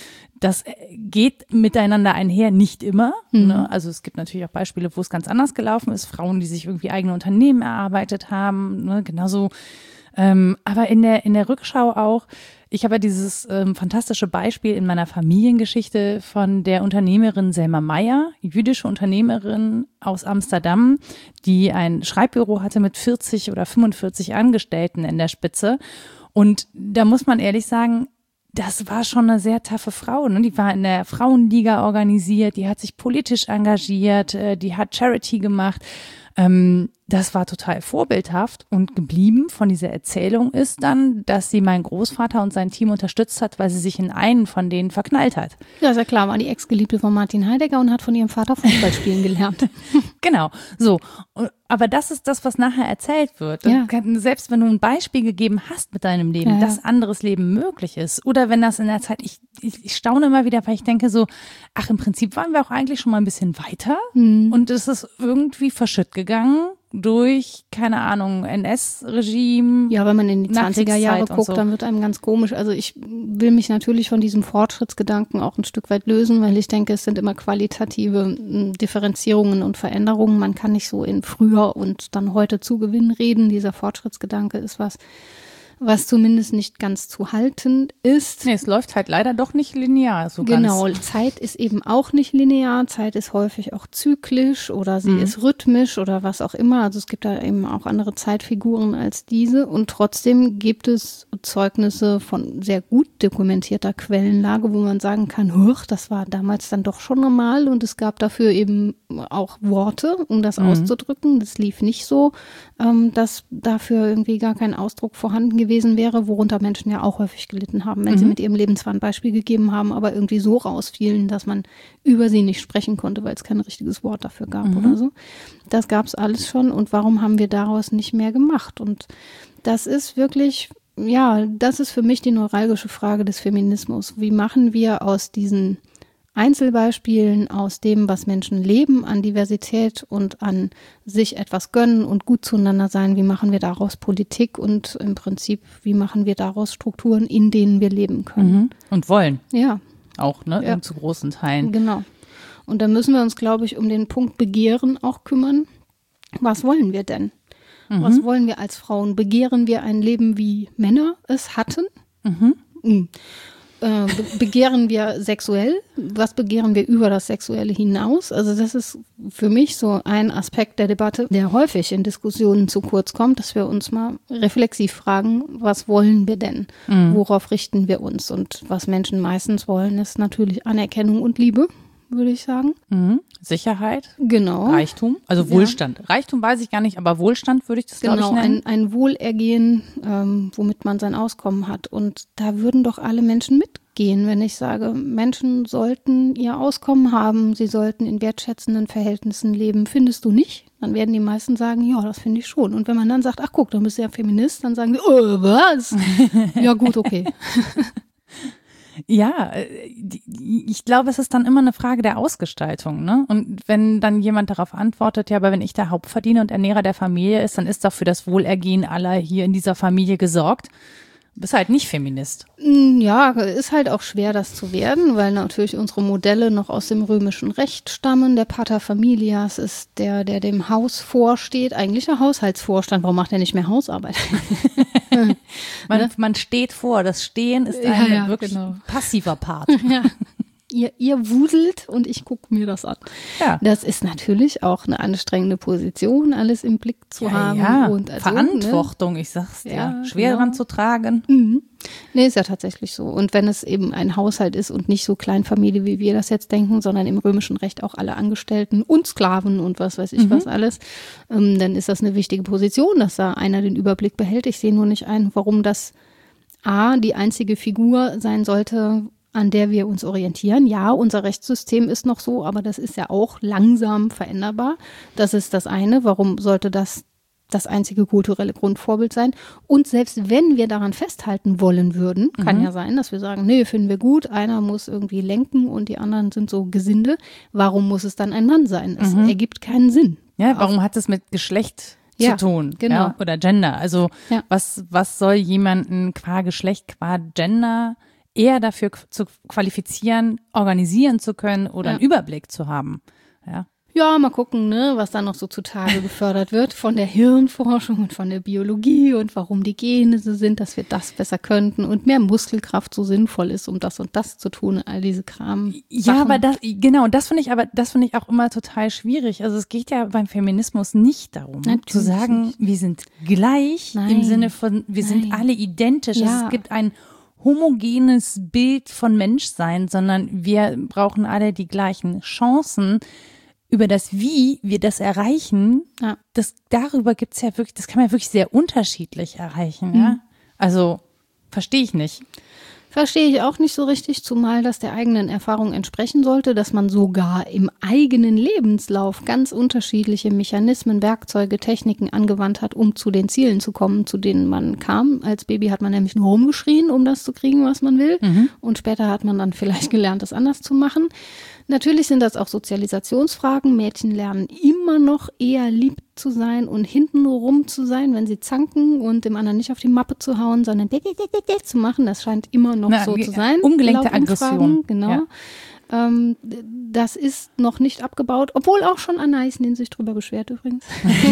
das geht miteinander einher, nicht immer. Mhm. Ne? Also es gibt natürlich auch Beispiele, wo es ganz anders gelaufen ist. Frauen, die sich irgendwie eigene Unternehmen erarbeitet haben, ne? Genauso. Ähm, aber in der in der Rückschau auch, ich habe ja dieses ähm, fantastische Beispiel in meiner Familiengeschichte von der Unternehmerin Selma Meyer, jüdische Unternehmerin aus Amsterdam, die ein Schreibbüro hatte mit vierzig oder fünfundvierzig Angestellten in der Spitze. Und da muss man ehrlich sagen, das war schon eine sehr taffe Frau. Ne? Die war in der Frauenliga organisiert, die hat sich politisch engagiert, äh, die hat Charity gemacht. Ähm, das war total vorbildhaft und geblieben von dieser Erzählung ist dann, dass sie meinen Großvater und sein Team unterstützt hat, weil sie sich in einen von denen verknallt hat. Ja, ist ja klar, war die Ex-Geliebte von Martin Heidegger und hat von ihrem Vater Fußball spielen gelernt. Genau, so. Aber das ist das, was nachher erzählt wird. Ja. Selbst wenn du ein Beispiel gegeben hast mit deinem Leben, Ja, ja. dass anderes Leben möglich ist. Oder wenn das in der Zeit, ich, ich, ich staune immer wieder, weil ich denke so, ach, im Prinzip waren wir auch eigentlich schon mal ein bisschen weiter. Mhm. Und es ist irgendwie verschütt gegangen durch, keine Ahnung, N S-Regime. Ja, wenn man in die zwanziger Jahre Nachkriegszeit und guckt, so. dann wird einem ganz komisch. Also ich will mich natürlich von diesem Fortschrittsgedanken auch ein Stück weit lösen, weil ich denke, es sind immer qualitative m, Differenzierungen und Veränderungen. Man kann nicht so in früher und dann heute zu Gewinn reden. Dieser Fortschrittsgedanke ist was, was zumindest nicht ganz zu halten ist. Nee, es läuft halt leider doch nicht linear. So Genau, ganz. Zeit ist eben auch nicht linear, Zeit ist häufig auch zyklisch oder sie Mhm. ist rhythmisch oder was auch immer. Also es gibt da eben auch andere Zeitfiguren als diese und trotzdem gibt es Zeugnisse von sehr gut dokumentierter Quellenlage, wo man sagen kann, huch, das war damals dann doch schon normal und es gab dafür eben auch Worte, um das Mhm. auszudrücken. Das lief nicht so, ähm, dass dafür irgendwie gar kein Ausdruck vorhanden gewesen wäre, worunter Menschen ja auch häufig gelitten haben, wenn sie mit ihrem Leben zwar ein Beispiel gegeben haben, aber irgendwie so rausfielen, dass man über sie nicht sprechen konnte, weil es kein richtiges Wort dafür gab Mhm. oder so. Das gab es alles schon und warum haben wir daraus nicht mehr gemacht? Und das ist wirklich, ja, das ist für mich die neuralgische Frage des Feminismus. Wie machen wir aus diesen Einzelbeispielen, aus dem, was Menschen leben, an Diversität und an sich etwas gönnen und gut zueinander sein, wie machen wir daraus Politik und im Prinzip, wie machen wir daraus Strukturen, in denen wir leben können. Mhm. Und wollen Ja, auch, ne? Ja. Zu großen Teilen. genau. Und da müssen wir uns, glaube ich, um den Punkt Begehren auch kümmern. Was wollen wir denn? Was wollen wir als Frauen? Begehren wir ein Leben, wie Männer es hatten? Mhm. Äh, be- begehren wir sexuell? Was begehren wir über das Sexuelle hinaus? Also das ist für mich so ein Aspekt der Debatte, der häufig in Diskussionen zu kurz kommt, dass wir uns mal reflexiv fragen, was wollen wir denn? Worauf richten wir uns? Und was Menschen meistens wollen, ist natürlich Anerkennung und Liebe, würde ich sagen. Mhm. Sicherheit, Genau. Reichtum, also Wohlstand. Reichtum weiß ich gar nicht, aber Wohlstand würde ich das, glaube Genau, ich, nennen. ein, ein Wohlergehen, ähm, womit man sein Auskommen hat. Und da würden doch alle Menschen mit gehen, wenn ich sage, Menschen sollten ihr Auskommen haben, sie sollten in wertschätzenden Verhältnissen leben. Findest du nicht? Dann werden die meisten sagen, ja, das finde ich schon. Und wenn man dann sagt, ach guck, dann bist du ja Feminist, dann sagen die, oh, was? Ja gut, okay. Ja, ich glaube, es ist dann immer eine Frage der Ausgestaltung, ne? Und wenn dann jemand darauf antwortet, ja, aber wenn ich der Hauptverdiener und Ernährer der Familie ist, dann ist doch für das Wohlergehen aller hier in dieser Familie gesorgt. Du bist halt nicht Feminist. Ja, ist halt auch schwer, das zu werden, weil natürlich unsere Modelle noch aus dem römischen Recht stammen. Der Pater Familias ist der, der dem Haus vorsteht, eigentlich der Haushaltsvorstand. Warum macht er nicht mehr Hausarbeit? man, ne? man steht vor, das Stehen ist ein ja, ja, wirklich genau. passiver Part. Ja. Ihr, ihr wuselt und ich gucke mir das an. Ja. Das ist natürlich auch eine anstrengende Position, alles im Blick zu ja, haben. Ja. Und also, Verantwortung, ne? Ich sag's dir. Ja, schwer genau. dran zu tragen. Mhm. Nee, ist ja tatsächlich so. Und wenn es eben ein Haushalt ist und nicht so Kleinfamilie, wie wir das jetzt denken, sondern im römischen Recht auch alle Angestellten und Sklaven und was weiß ich mhm. was alles, ähm, dann ist das eine wichtige Position, dass da einer den Überblick behält. Ich sehe nur nicht ein, warum das A, die einzige Figur sein sollte, an der wir uns orientieren. Ja, unser Rechtssystem ist noch so, aber das ist ja auch langsam veränderbar. Das ist das eine. Warum sollte das das einzige kulturelle Grundvorbild sein? Und selbst wenn wir daran festhalten wollen würden, kann mhm. ja sein, dass wir sagen, nee, finden wir gut, einer muss irgendwie lenken und die anderen sind so Gesinde. Warum muss es dann ein Mann sein? Es mhm. ergibt keinen Sinn. Ja, warum hat es mit Geschlecht ja, zu tun? Genau. Ja, oder Gender. Also ja. was, was soll jemanden qua Geschlecht, qua Gender eher dafür zu qualifizieren, organisieren zu können oder ja. einen Überblick zu haben. Ja. Ja, mal gucken, ne, was da noch so zutage gefördert wird von der Hirnforschung und von der Biologie und warum die Gene so sind, dass wir das besser könnten und mehr Muskelkraft so sinnvoll ist, um das und das zu tun, all diese Kram. Ja, aber das, genau, das finde ich aber, das finde ich auch immer total schwierig. Also es geht ja beim Feminismus nicht darum, Natürlich zu sagen, nicht. wir sind gleich Nein. im Sinne von, wir Nein. sind alle identisch. Ja. Also es gibt ein homogenes Bild von Menschsein, sondern wir brauchen alle die gleichen Chancen. Über das Wie wir das erreichen, ja. das darüber gibt's ja wirklich, das kann man ja wirklich sehr unterschiedlich erreichen. Ja? Mhm. Also verstehe ich nicht. Verstehe ich auch nicht so richtig, zumal das der eigenen Erfahrung entsprechen sollte, dass man sogar im eigenen Lebenslauf ganz unterschiedliche Mechanismen, Werkzeuge, Techniken angewandt hat, um zu den Zielen zu kommen, zu denen man kam. Als Baby hat man nämlich nur rumgeschrien, um das zu kriegen, was man will. Mhm. Und später hat man dann vielleicht gelernt, das anders zu machen. Natürlich sind das auch Sozialisationsfragen. Mädchen lernen immer noch eher lieb zu sein und hinten rum zu sein, wenn sie zanken und dem anderen nicht auf die Mappe zu hauen, sondern zu machen. Das scheint immer noch Na, so zu sein. Umgelenkte Aggression. Genau. Ja. Ähm, das ist noch nicht abgebaut, obwohl auch schon Anna Heißen sich drüber beschwert übrigens.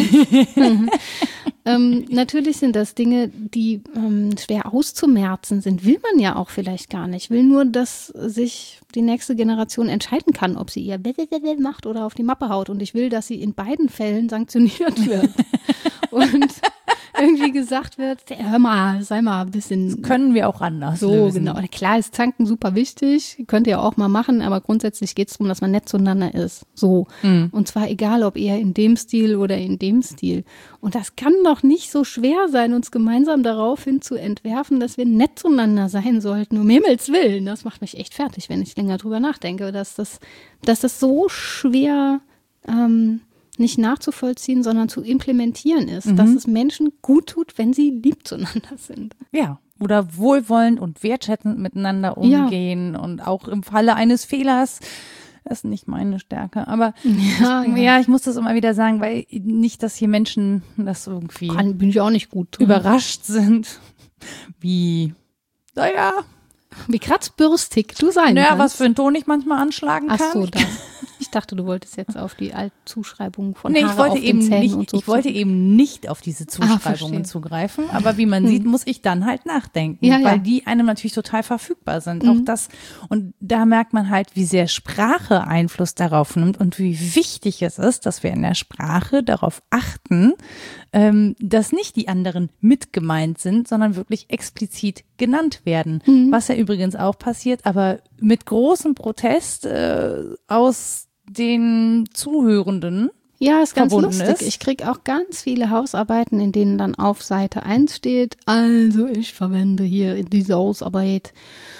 ähm, natürlich sind das Dinge, die ähm, schwer auszumerzen sind. Will man ja auch vielleicht gar nicht. Will nur, dass sich die nächste Generation entscheiden kann, ob sie ihr macht oder auf die Mappe haut. Und ich will, dass sie in beiden Fällen sanktioniert wird. Und irgendwie gesagt wird, hör mal, sei mal ein bisschen. Das können wir auch anders So, lösen. genau. Klar ist Zanken super wichtig, könnt ihr auch mal machen, aber grundsätzlich geht es darum, dass man nett zueinander ist. So. Mhm. Und zwar egal, ob eher in dem Stil oder in dem Stil. Und das kann doch nicht so schwer sein, uns gemeinsam daraufhin zu entwerfen, dass wir nett zueinander sein sollten. Um Himmels Willen. Das macht mich echt fertig, wenn ich länger drüber nachdenke, dass das, dass das so schwer ähm, nicht nachzuvollziehen, sondern zu implementieren ist, mhm. dass es Menschen gut tut, wenn sie lieb zueinander sind. Ja, oder wohlwollend und wertschätzend miteinander umgehen ja. und auch im Falle eines Fehlers, das ist nicht meine Stärke, aber ja, ich, ja. ja, ich muss das immer wieder sagen, weil nicht, dass hier Menschen das irgendwie Kann, bin ich auch nicht gut drin. überrascht sind, wie, naja, wie kratzbürstig du sein naja, kannst. was für einen Ton ich manchmal anschlagen kann. Ach so, das. Ich dachte, du wolltest jetzt auf die Altzuschreibung von nee, Haare ich wollte auf eben den Zähnen nicht, und so. Ich wollte eben nicht auf diese Zuschreibungen ah, zugreifen, aber wie man hm. sieht, muss ich dann halt nachdenken, ja, weil ja. die einem natürlich total verfügbar sind. Mhm. Auch das, und da merkt man halt, wie sehr Sprache Einfluss darauf nimmt und wie wichtig es ist, dass wir in der Sprache darauf achten, ähm, dass nicht die anderen mit gemeint sind, sondern wirklich explizit genannt werden. Mhm. Was ja übrigens auch passiert, aber mit großem Protest äh, aus den Zuhörenden. Ja, ist ganz lustig. Ist. Ich kriege auch ganz viele Hausarbeiten, in denen dann auf Seite eins steht, also ich verwende hier in dieser Hausarbeit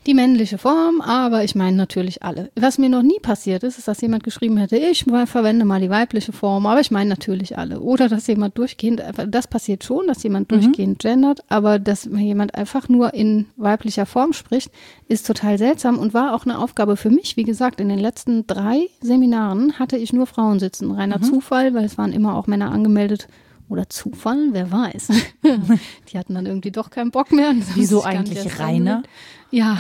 Die männliche Form, aber ich meine natürlich alle. Was mir noch nie passiert ist, ist, dass jemand geschrieben hätte, ich verwende mal die weibliche Form, aber ich meine natürlich alle. Oder dass jemand durchgehend, das passiert schon, dass jemand mhm. durchgehend gendert, aber dass jemand einfach nur in weiblicher Form spricht, ist total seltsam und war auch eine Aufgabe für mich. Wie gesagt, in den letzten drei Seminaren hatte ich nur Frauen sitzen. Reiner mhm. Zufall, weil es waren immer auch Männer angemeldet. Oder Zufall, wer weiß. Die hatten dann irgendwie doch keinen Bock mehr. Wieso eigentlich Rainer? Ja.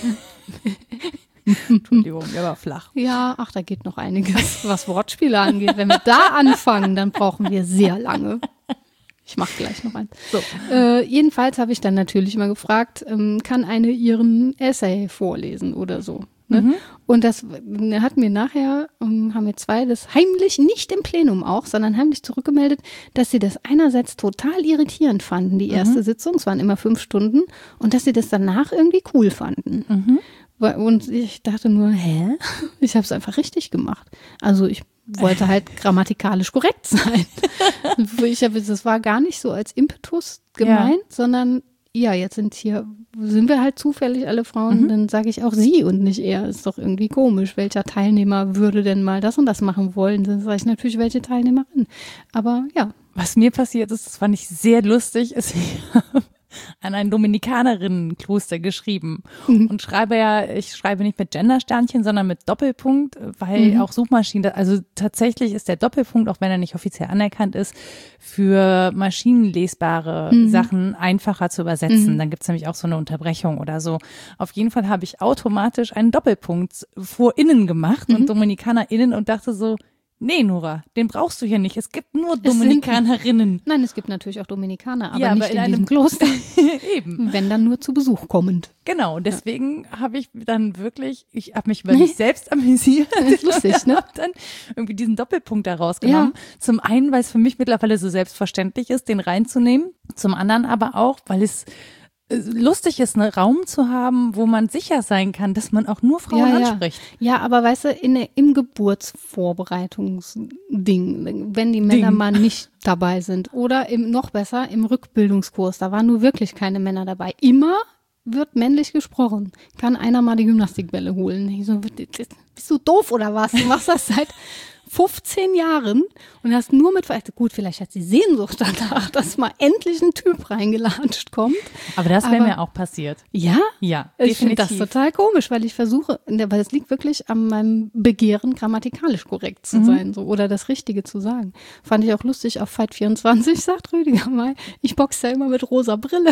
Entschuldigung, der war flach. Ja, ach, da geht noch einiges, was Wortspiele angeht. Wenn wir da anfangen, dann brauchen wir sehr lange. Ich mache gleich noch eins. So. Äh, jedenfalls habe ich dann natürlich mal gefragt, ähm, kann eine ihren Essay vorlesen oder so. Ne? Mhm. Und das hat mir nachher, um, haben wir zwei das heimlich, nicht im Plenum auch, sondern heimlich zurückgemeldet, dass sie das einerseits total irritierend fanden, die erste mhm. Sitzung, es waren immer fünf Stunden, und dass sie das danach irgendwie cool fanden. Mhm. Und ich dachte nur, hä? Ich habe es einfach richtig gemacht. Also ich wollte halt grammatikalisch korrekt sein. Ich habe, das war gar nicht so als Impetus gemeint, ja. sondern ja, jetzt sind hier, sind wir halt zufällig alle Frauen, mhm. dann sage ich auch sie und nicht er. Ist doch irgendwie komisch. Welcher Teilnehmer würde denn mal das und das machen wollen? Dann sage ich natürlich, welche Teilnehmerin. Aber ja. Was mir passiert ist, das fand ich sehr lustig, ist, ich habe an ein Dominikanerinnenkloster geschrieben mhm. und schreibe ja, ich schreibe nicht mit Gendersternchen, sondern mit Doppelpunkt, weil mhm. auch Suchmaschinen, also tatsächlich ist der Doppelpunkt, auch wenn er nicht offiziell anerkannt ist, für maschinenlesbare mhm. Sachen einfacher zu übersetzen. Mhm. Dann gibt's nämlich auch so eine Unterbrechung oder so. Auf jeden Fall habe ich automatisch einen Doppelpunkt vor innen gemacht mhm. und DominikanerInnen und dachte so, nee, Nora, den brauchst du hier nicht. Es gibt nur Dominikanerinnen. Nein, es gibt natürlich auch Dominikaner, aber ja, nicht aber in, in einem diesem Kloster. Eben. Wenn dann nur zu Besuch kommend. Genau, deswegen ja. habe ich dann wirklich, ich habe mich über mich selbst amüsiert. Das ist lustig, ne? Habe dann irgendwie diesen Doppelpunkt da rausgenommen. Ja. Zum einen, weil es für mich mittlerweile so selbstverständlich ist, den reinzunehmen. Zum anderen aber auch, weil es lustig ist, einen Raum zu haben, wo man sicher sein kann, dass man auch nur Frauen ja, anspricht. Ja. ja, aber weißt du, in der, im Geburtsvorbereitungsding, wenn die Männer Ding. mal nicht dabei sind oder im, noch besser im Rückbildungskurs, da waren nur wirklich keine Männer dabei. Immer wird männlich gesprochen. Kann einer mal die Gymnastikbälle holen? Ich so, bist du doof oder was? Du machst das seit fünfzehn Jahren und hast nur mit, gut, vielleicht hat sie Sehnsucht danach, dass mal endlich ein Typ reingelatscht kommt. Aber das wäre mir auch passiert. Ja? Ja, ich finde das total komisch, weil ich versuche, weil es liegt wirklich an meinem Begehren, grammatikalisch korrekt zu mhm. sein, so, oder das Richtige zu sagen. Fand ich auch lustig, auf Fight vierundzwanzig sagt Rüdiger mal, ich boxe ja immer mit rosa Brille.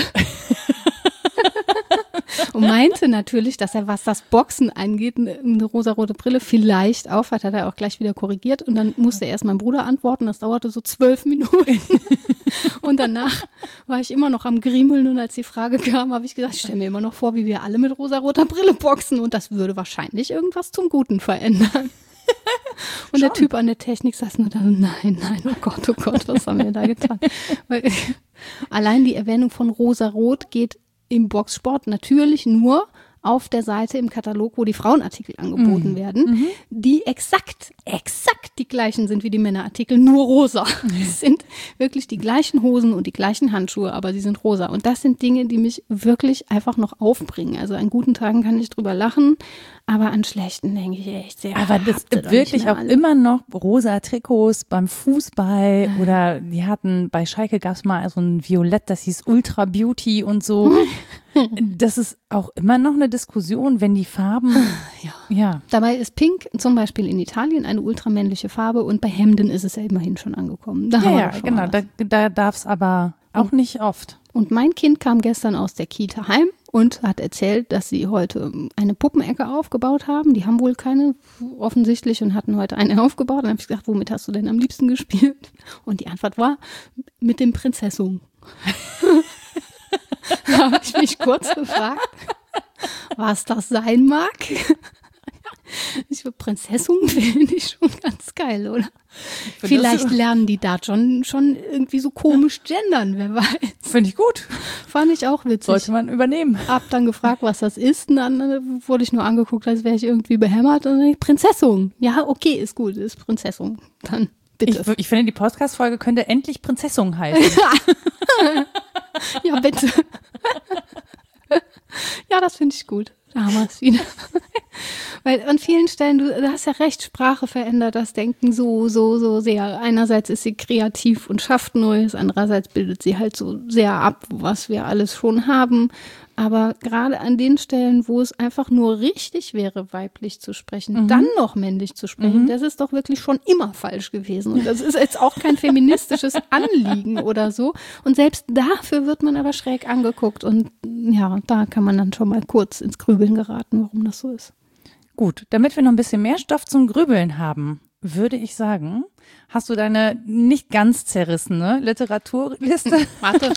Und meinte natürlich, dass er, was das Boxen angeht, eine rosarote Brille vielleicht aufhat, hat er auch gleich wieder korrigiert. Und dann musste erst mein Bruder antworten, das dauerte so zwölf Minuten. Und danach war ich immer noch am Griemeln und als die Frage kam, habe ich gesagt, ich stelle mir immer noch vor, wie wir alle mit rosaroter Brille boxen und das würde wahrscheinlich irgendwas zum Guten verändern. Und Schon. Der Typ an der Technik saß nur da, nein, nein, oh Gott, oh Gott, was haben wir da getan? Weil, allein die Erwähnung von rosarot geht im Boxsport natürlich nur auf der Seite im Katalog, wo die Frauenartikel angeboten mhm. werden, mhm. die exakt, exakt die gleichen sind wie die Männerartikel, nur rosa. Mhm. Es sind wirklich die gleichen Hosen und die gleichen Handschuhe, aber sie sind rosa. Und das sind Dinge, die mich wirklich einfach noch aufbringen. Also an guten Tagen kann ich drüber lachen, aber an schlechten denke ich echt sehr. Aber das ist wirklich auch alle. Immer noch rosa Trikots beim Fußball ja. oder die hatten, bei Schalke gab es mal so ein Violett, das hieß Ultra Beauty und so. Das ist auch immer noch eine Diskussion, wenn die Farben, ja. ja. Dabei ist Pink zum Beispiel in Italien eine ultramännliche Farbe und bei Hemden ist es ja immerhin schon angekommen. Da ja, ja genau, da, da darf es aber auch und, nicht oft. Und mein Kind kam gestern aus der Kita heim und hat erzählt, dass sie heute eine Puppenecke aufgebaut haben. Die haben wohl keine offensichtlich und hatten heute eine aufgebaut. Und dann habe ich gesagt, womit hast du denn am liebsten gespielt? Und die Antwort war, mit dem Prinzessum. Da habe ich mich kurz gefragt, was das sein mag. Ich finde, Prinzessum finde ich schon ganz geil, oder? Vielleicht lernen die da schon, schon irgendwie so komisch gendern, wer weiß. Finde ich gut. Fand ich auch witzig. Sollte man übernehmen. Hab dann gefragt, was das ist, und dann wurde ich nur angeguckt, als wäre ich irgendwie behämmert. Und dann ich, Prinzessum. Ja, okay, ist gut, ist Prinzessum. Dann bitte. Ich, ich finde, die Podcast-Folge könnte endlich Prinzessum heißen. Ja, bitte. Ja, das finde ich gut. Da haben wir es wieder. Weil an vielen Stellen, du, du hast ja recht, Sprache verändert das Denken so, so, so sehr. Einerseits ist sie kreativ und schafft Neues, andererseits bildet sie halt so sehr ab, was wir alles schon haben. Aber gerade an den Stellen, wo es einfach nur richtig wäre, weiblich zu sprechen, mhm. dann noch männlich zu sprechen, mhm. das ist doch wirklich schon immer falsch gewesen. Und das ist jetzt auch kein feministisches Anliegen oder so. Und selbst dafür wird man aber schräg angeguckt. Und ja, da kann man dann schon mal kurz ins Grübeln geraten, warum das so ist. Gut, damit wir noch ein bisschen mehr Stoff zum Grübeln haben, würde ich sagen, hast du deine nicht ganz zerrissene Literaturliste? Warte.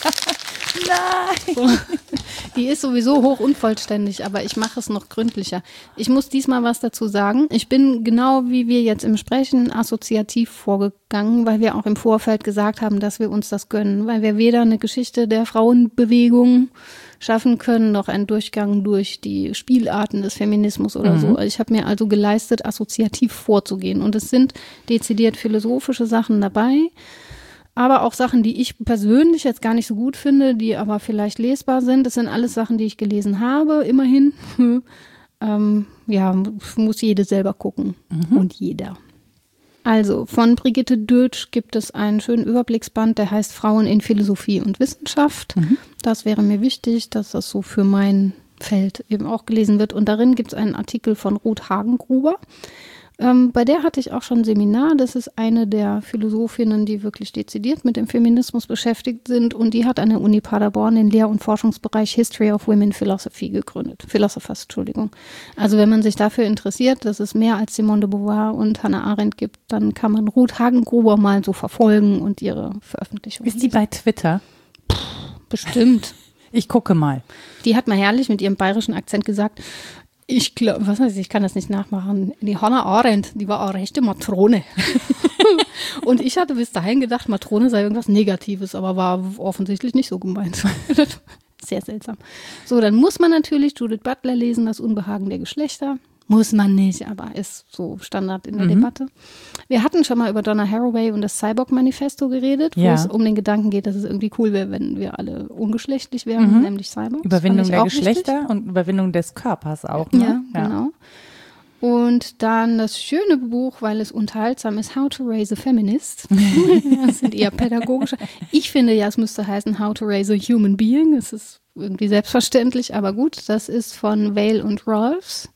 Nein. Die ist sowieso hoch unvollständig, aber ich mache es noch gründlicher. Ich muss diesmal was dazu sagen. Ich bin genau wie wir jetzt im Sprechen assoziativ vorgegangen, weil wir auch im Vorfeld gesagt haben, dass wir uns das gönnen, weil wir weder eine Geschichte der Frauenbewegung schaffen können, noch einen Durchgang durch die Spielarten des Feminismus oder mhm. so. Ich habe mir also geleistet, assoziativ vorzugehen. Und es sind dezidiert philosophische Sachen dabei, aber auch Sachen, die ich persönlich jetzt gar nicht so gut finde, die aber vielleicht lesbar sind. Das sind alles Sachen, die ich gelesen habe, immerhin. ähm, ja, muss jede selber gucken. Mhm. Und jeder. Also, von Brigitte Dötsch gibt es einen schönen Überblicksband, der heißt Frauen in Philosophie und Wissenschaft. Mhm. Das wäre mir wichtig, dass das so für mein Feld eben auch gelesen wird. Und darin gibt es einen Artikel von Ruth Hagengruber. Ähm, bei der hatte ich auch schon ein Seminar. Das ist eine der Philosophinnen, die wirklich dezidiert mit dem Feminismus beschäftigt sind. Und die hat an der Uni Paderborn den Lehr- und Forschungsbereich History of Women Philosophy gegründet. Philosophers, Entschuldigung. Also wenn man sich dafür interessiert, dass es mehr als Simone de Beauvoir und Hannah Arendt gibt, dann kann man Ruth Hagengruber mal so verfolgen und ihre Veröffentlichungen. Ist die bei Twitter? Puh, bestimmt. Ich gucke mal. Die hat mal herrlich mit ihrem bayerischen Akzent gesagt, ich glaube, was weiß ich, ich kann das nicht nachmachen. Die Hannah Arendt, die war eine rechte Matrone. Und ich hatte bis dahin gedacht, Matrone sei irgendwas Negatives, aber war offensichtlich nicht so gemeint. Sehr seltsam. So, dann muss man natürlich Judith Butler lesen, Das Unbehagen der Geschlechter. Muss man nicht, aber ist so Standard in der mhm. Debatte. Wir hatten schon mal über Donna Haraway und das Cyborg-Manifesto geredet, wo ja. es um den Gedanken geht, dass es irgendwie cool wäre, wenn wir alle ungeschlechtlich wären, mhm. nämlich Cyborgs. Überwindung der Geschlechter wichtig. Und Überwindung des Körpers auch. Ne? Ja, ja, genau. Und dann das schöne Buch, weil es unterhaltsam ist, How to Raise a Feminist. Das sind eher pädagogische. Ich finde ja, es müsste heißen How to Raise a Human Being. Es ist irgendwie selbstverständlich, aber gut. Das ist von Vale und Rolfs.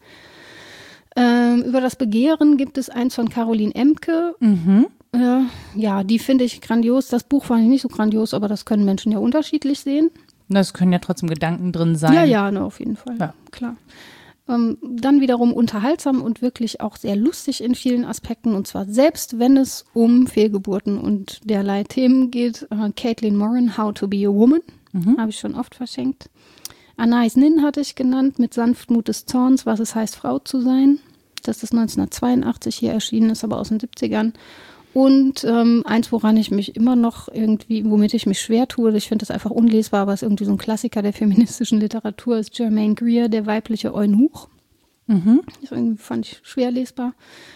Ähm, über das Begehren gibt es eins von Caroline Emke. Mhm. Äh, ja, die finde ich grandios. Das Buch fand ich nicht so grandios, aber das können Menschen ja unterschiedlich sehen. Das können ja trotzdem Gedanken drin sein. Ja, ja, ne, auf jeden Fall. Ja. Klar. Ähm, dann wiederum unterhaltsam und wirklich auch sehr lustig in vielen Aspekten. Und zwar selbst, wenn es um Fehlgeburten und derlei Themen geht. Äh, Caitlin Moran, How to be a Woman. Mhm. Habe ich schon oft verschenkt. Anais Nin hatte ich genannt, mit Sanftmut des Zorns, was es heißt, Frau zu sein. Das ist neunzehnhundertzweiundachtzig hier erschienen, ist aber aus den siebzigern. Und ähm, eins, woran ich mich immer noch irgendwie, womit ich mich schwer tue, ich finde das einfach unlesbar, aber es ist irgendwie so ein Klassiker der feministischen Literatur, ist Germaine Greer, Der weibliche Eunuch. Mhm. Das irgendwie fand ich schwer lesbar.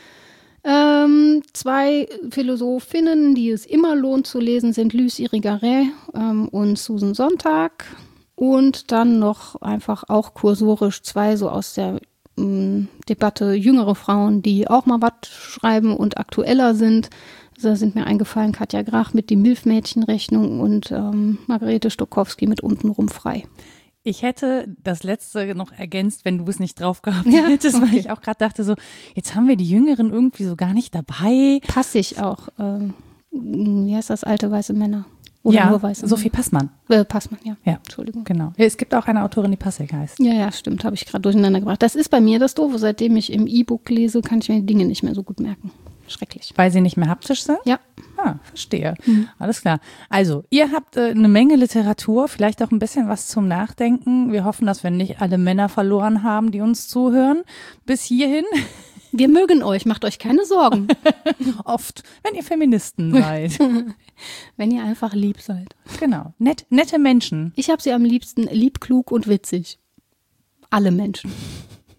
Ähm, zwei Philosophinnen, die es immer lohnt zu lesen, sind Luce Irigaray ähm, und Susan Sontag. Und dann noch einfach auch kursorisch zwei so aus der mh, Debatte jüngere Frauen, die auch mal was schreiben und aktueller sind. Da sind mir eingefallen Katja Grach mit Die Milfmädchenrechnung und ähm, Margarete Stokowski mit Untenrum frei. Ich hätte das letzte noch ergänzt, wenn du es nicht drauf gehabt hättest, ja, okay. Weil ich auch gerade dachte so, jetzt haben wir die Jüngeren irgendwie so gar nicht dabei. Passig auch. Ähm, wie heißt das? Alte weiße Männer. Oder ja, nur weiße Sophie Passmann. Äh, Passmann, ja. Ja, Entschuldigung. Genau. Es gibt auch eine Autorin, die Passig heißt. Ja, ja, stimmt. Habe ich gerade durcheinander gebracht. Das ist bei mir das Doofe. Seitdem ich im E-Book lese, kann ich mir die Dinge nicht mehr so gut merken. Schrecklich. Weil sie nicht mehr haptisch sind? Ja. Ah, verstehe. Mhm. Alles klar. Also, ihr habt äh, eine Menge Literatur, vielleicht auch ein bisschen was zum Nachdenken. Wir hoffen, dass wir nicht alle Männer verloren haben, die uns zuhören. Bis hierhin. Wir mögen euch, macht euch keine Sorgen. Oft, wenn ihr Feministen seid. Wenn ihr einfach lieb seid. Genau. Nett, nette Menschen. Ich habe sie am liebsten lieb, klug und witzig. Alle Menschen.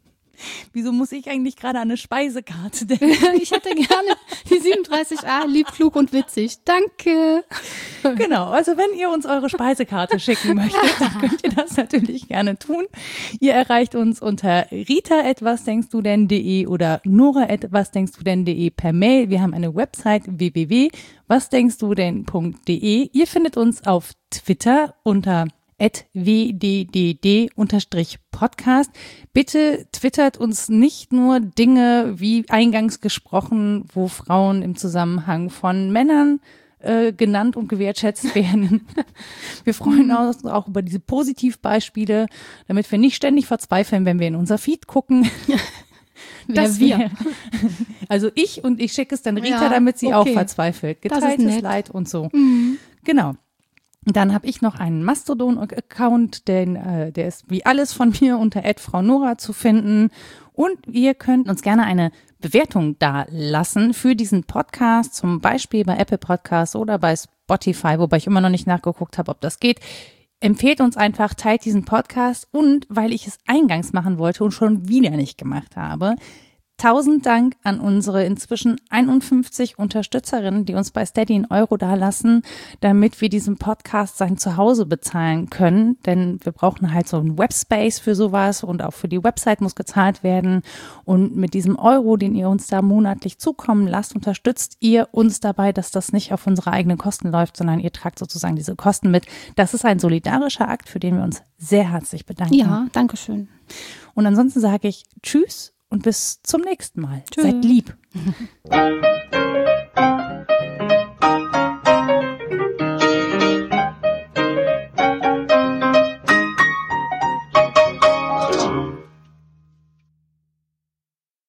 Wieso muss ich eigentlich gerade an eine Speisekarte denken? Ich hätte gerne die siebenunddreißig a, lieb, klug und witzig. Danke. Genau, also wenn ihr uns eure Speisekarte schicken möchtet, dann könnt ihr das natürlich gerne tun. Ihr erreicht uns unter rita at wasdenkstudenn.de oder nora at wasdenkstudenn.de per Mail. Wir haben eine Website w w w punkt wasdenkstudenn punkt d e. Ihr findet uns auf Twitter unter at w d d d Podcast. Bitte twittert uns nicht nur Dinge wie eingangs gesprochen, wo Frauen im Zusammenhang von Männern äh, genannt und gewertschätzt werden. Wir freuen uns auch über diese Positivbeispiele, damit wir nicht ständig verzweifeln, wenn wir in unser Feed gucken. Wer wir? Wär, also ich und ich schicke es dann Rita, Ja, damit sie okay. auch verzweifelt. Das ist Geteiltes nett. Leid und so. Mhm. Genau. Dann habe ich noch einen Mastodon-Account, den, äh, der ist wie alles von mir unter at frau nora zu finden. Und ihr könnt uns gerne eine Bewertung da lassen für diesen Podcast, zum Beispiel bei Apple Podcasts oder bei Spotify, wobei ich immer noch nicht nachgeguckt habe, ob das geht. Empfehlt uns einfach, teilt diesen Podcast und weil ich es eingangs machen wollte und schon wieder nicht gemacht habe, tausend Dank an unsere inzwischen einundfünfzig Unterstützerinnen, die uns bei Steady in Euro dalassen, damit wir diesen Podcast sein Zuhause bezahlen können. Denn wir brauchen halt so einen Webspace für sowas und auch für die Website muss gezahlt werden. Und mit diesem Euro, den ihr uns da monatlich zukommen lasst, unterstützt ihr uns dabei, dass das nicht auf unsere eigenen Kosten läuft, sondern ihr tragt sozusagen diese Kosten mit. Das ist ein solidarischer Akt, für den wir uns sehr herzlich bedanken. Ja, danke schön. Und ansonsten sage ich Tschüss. Und bis zum nächsten Mal. Tschüss. Seid lieb.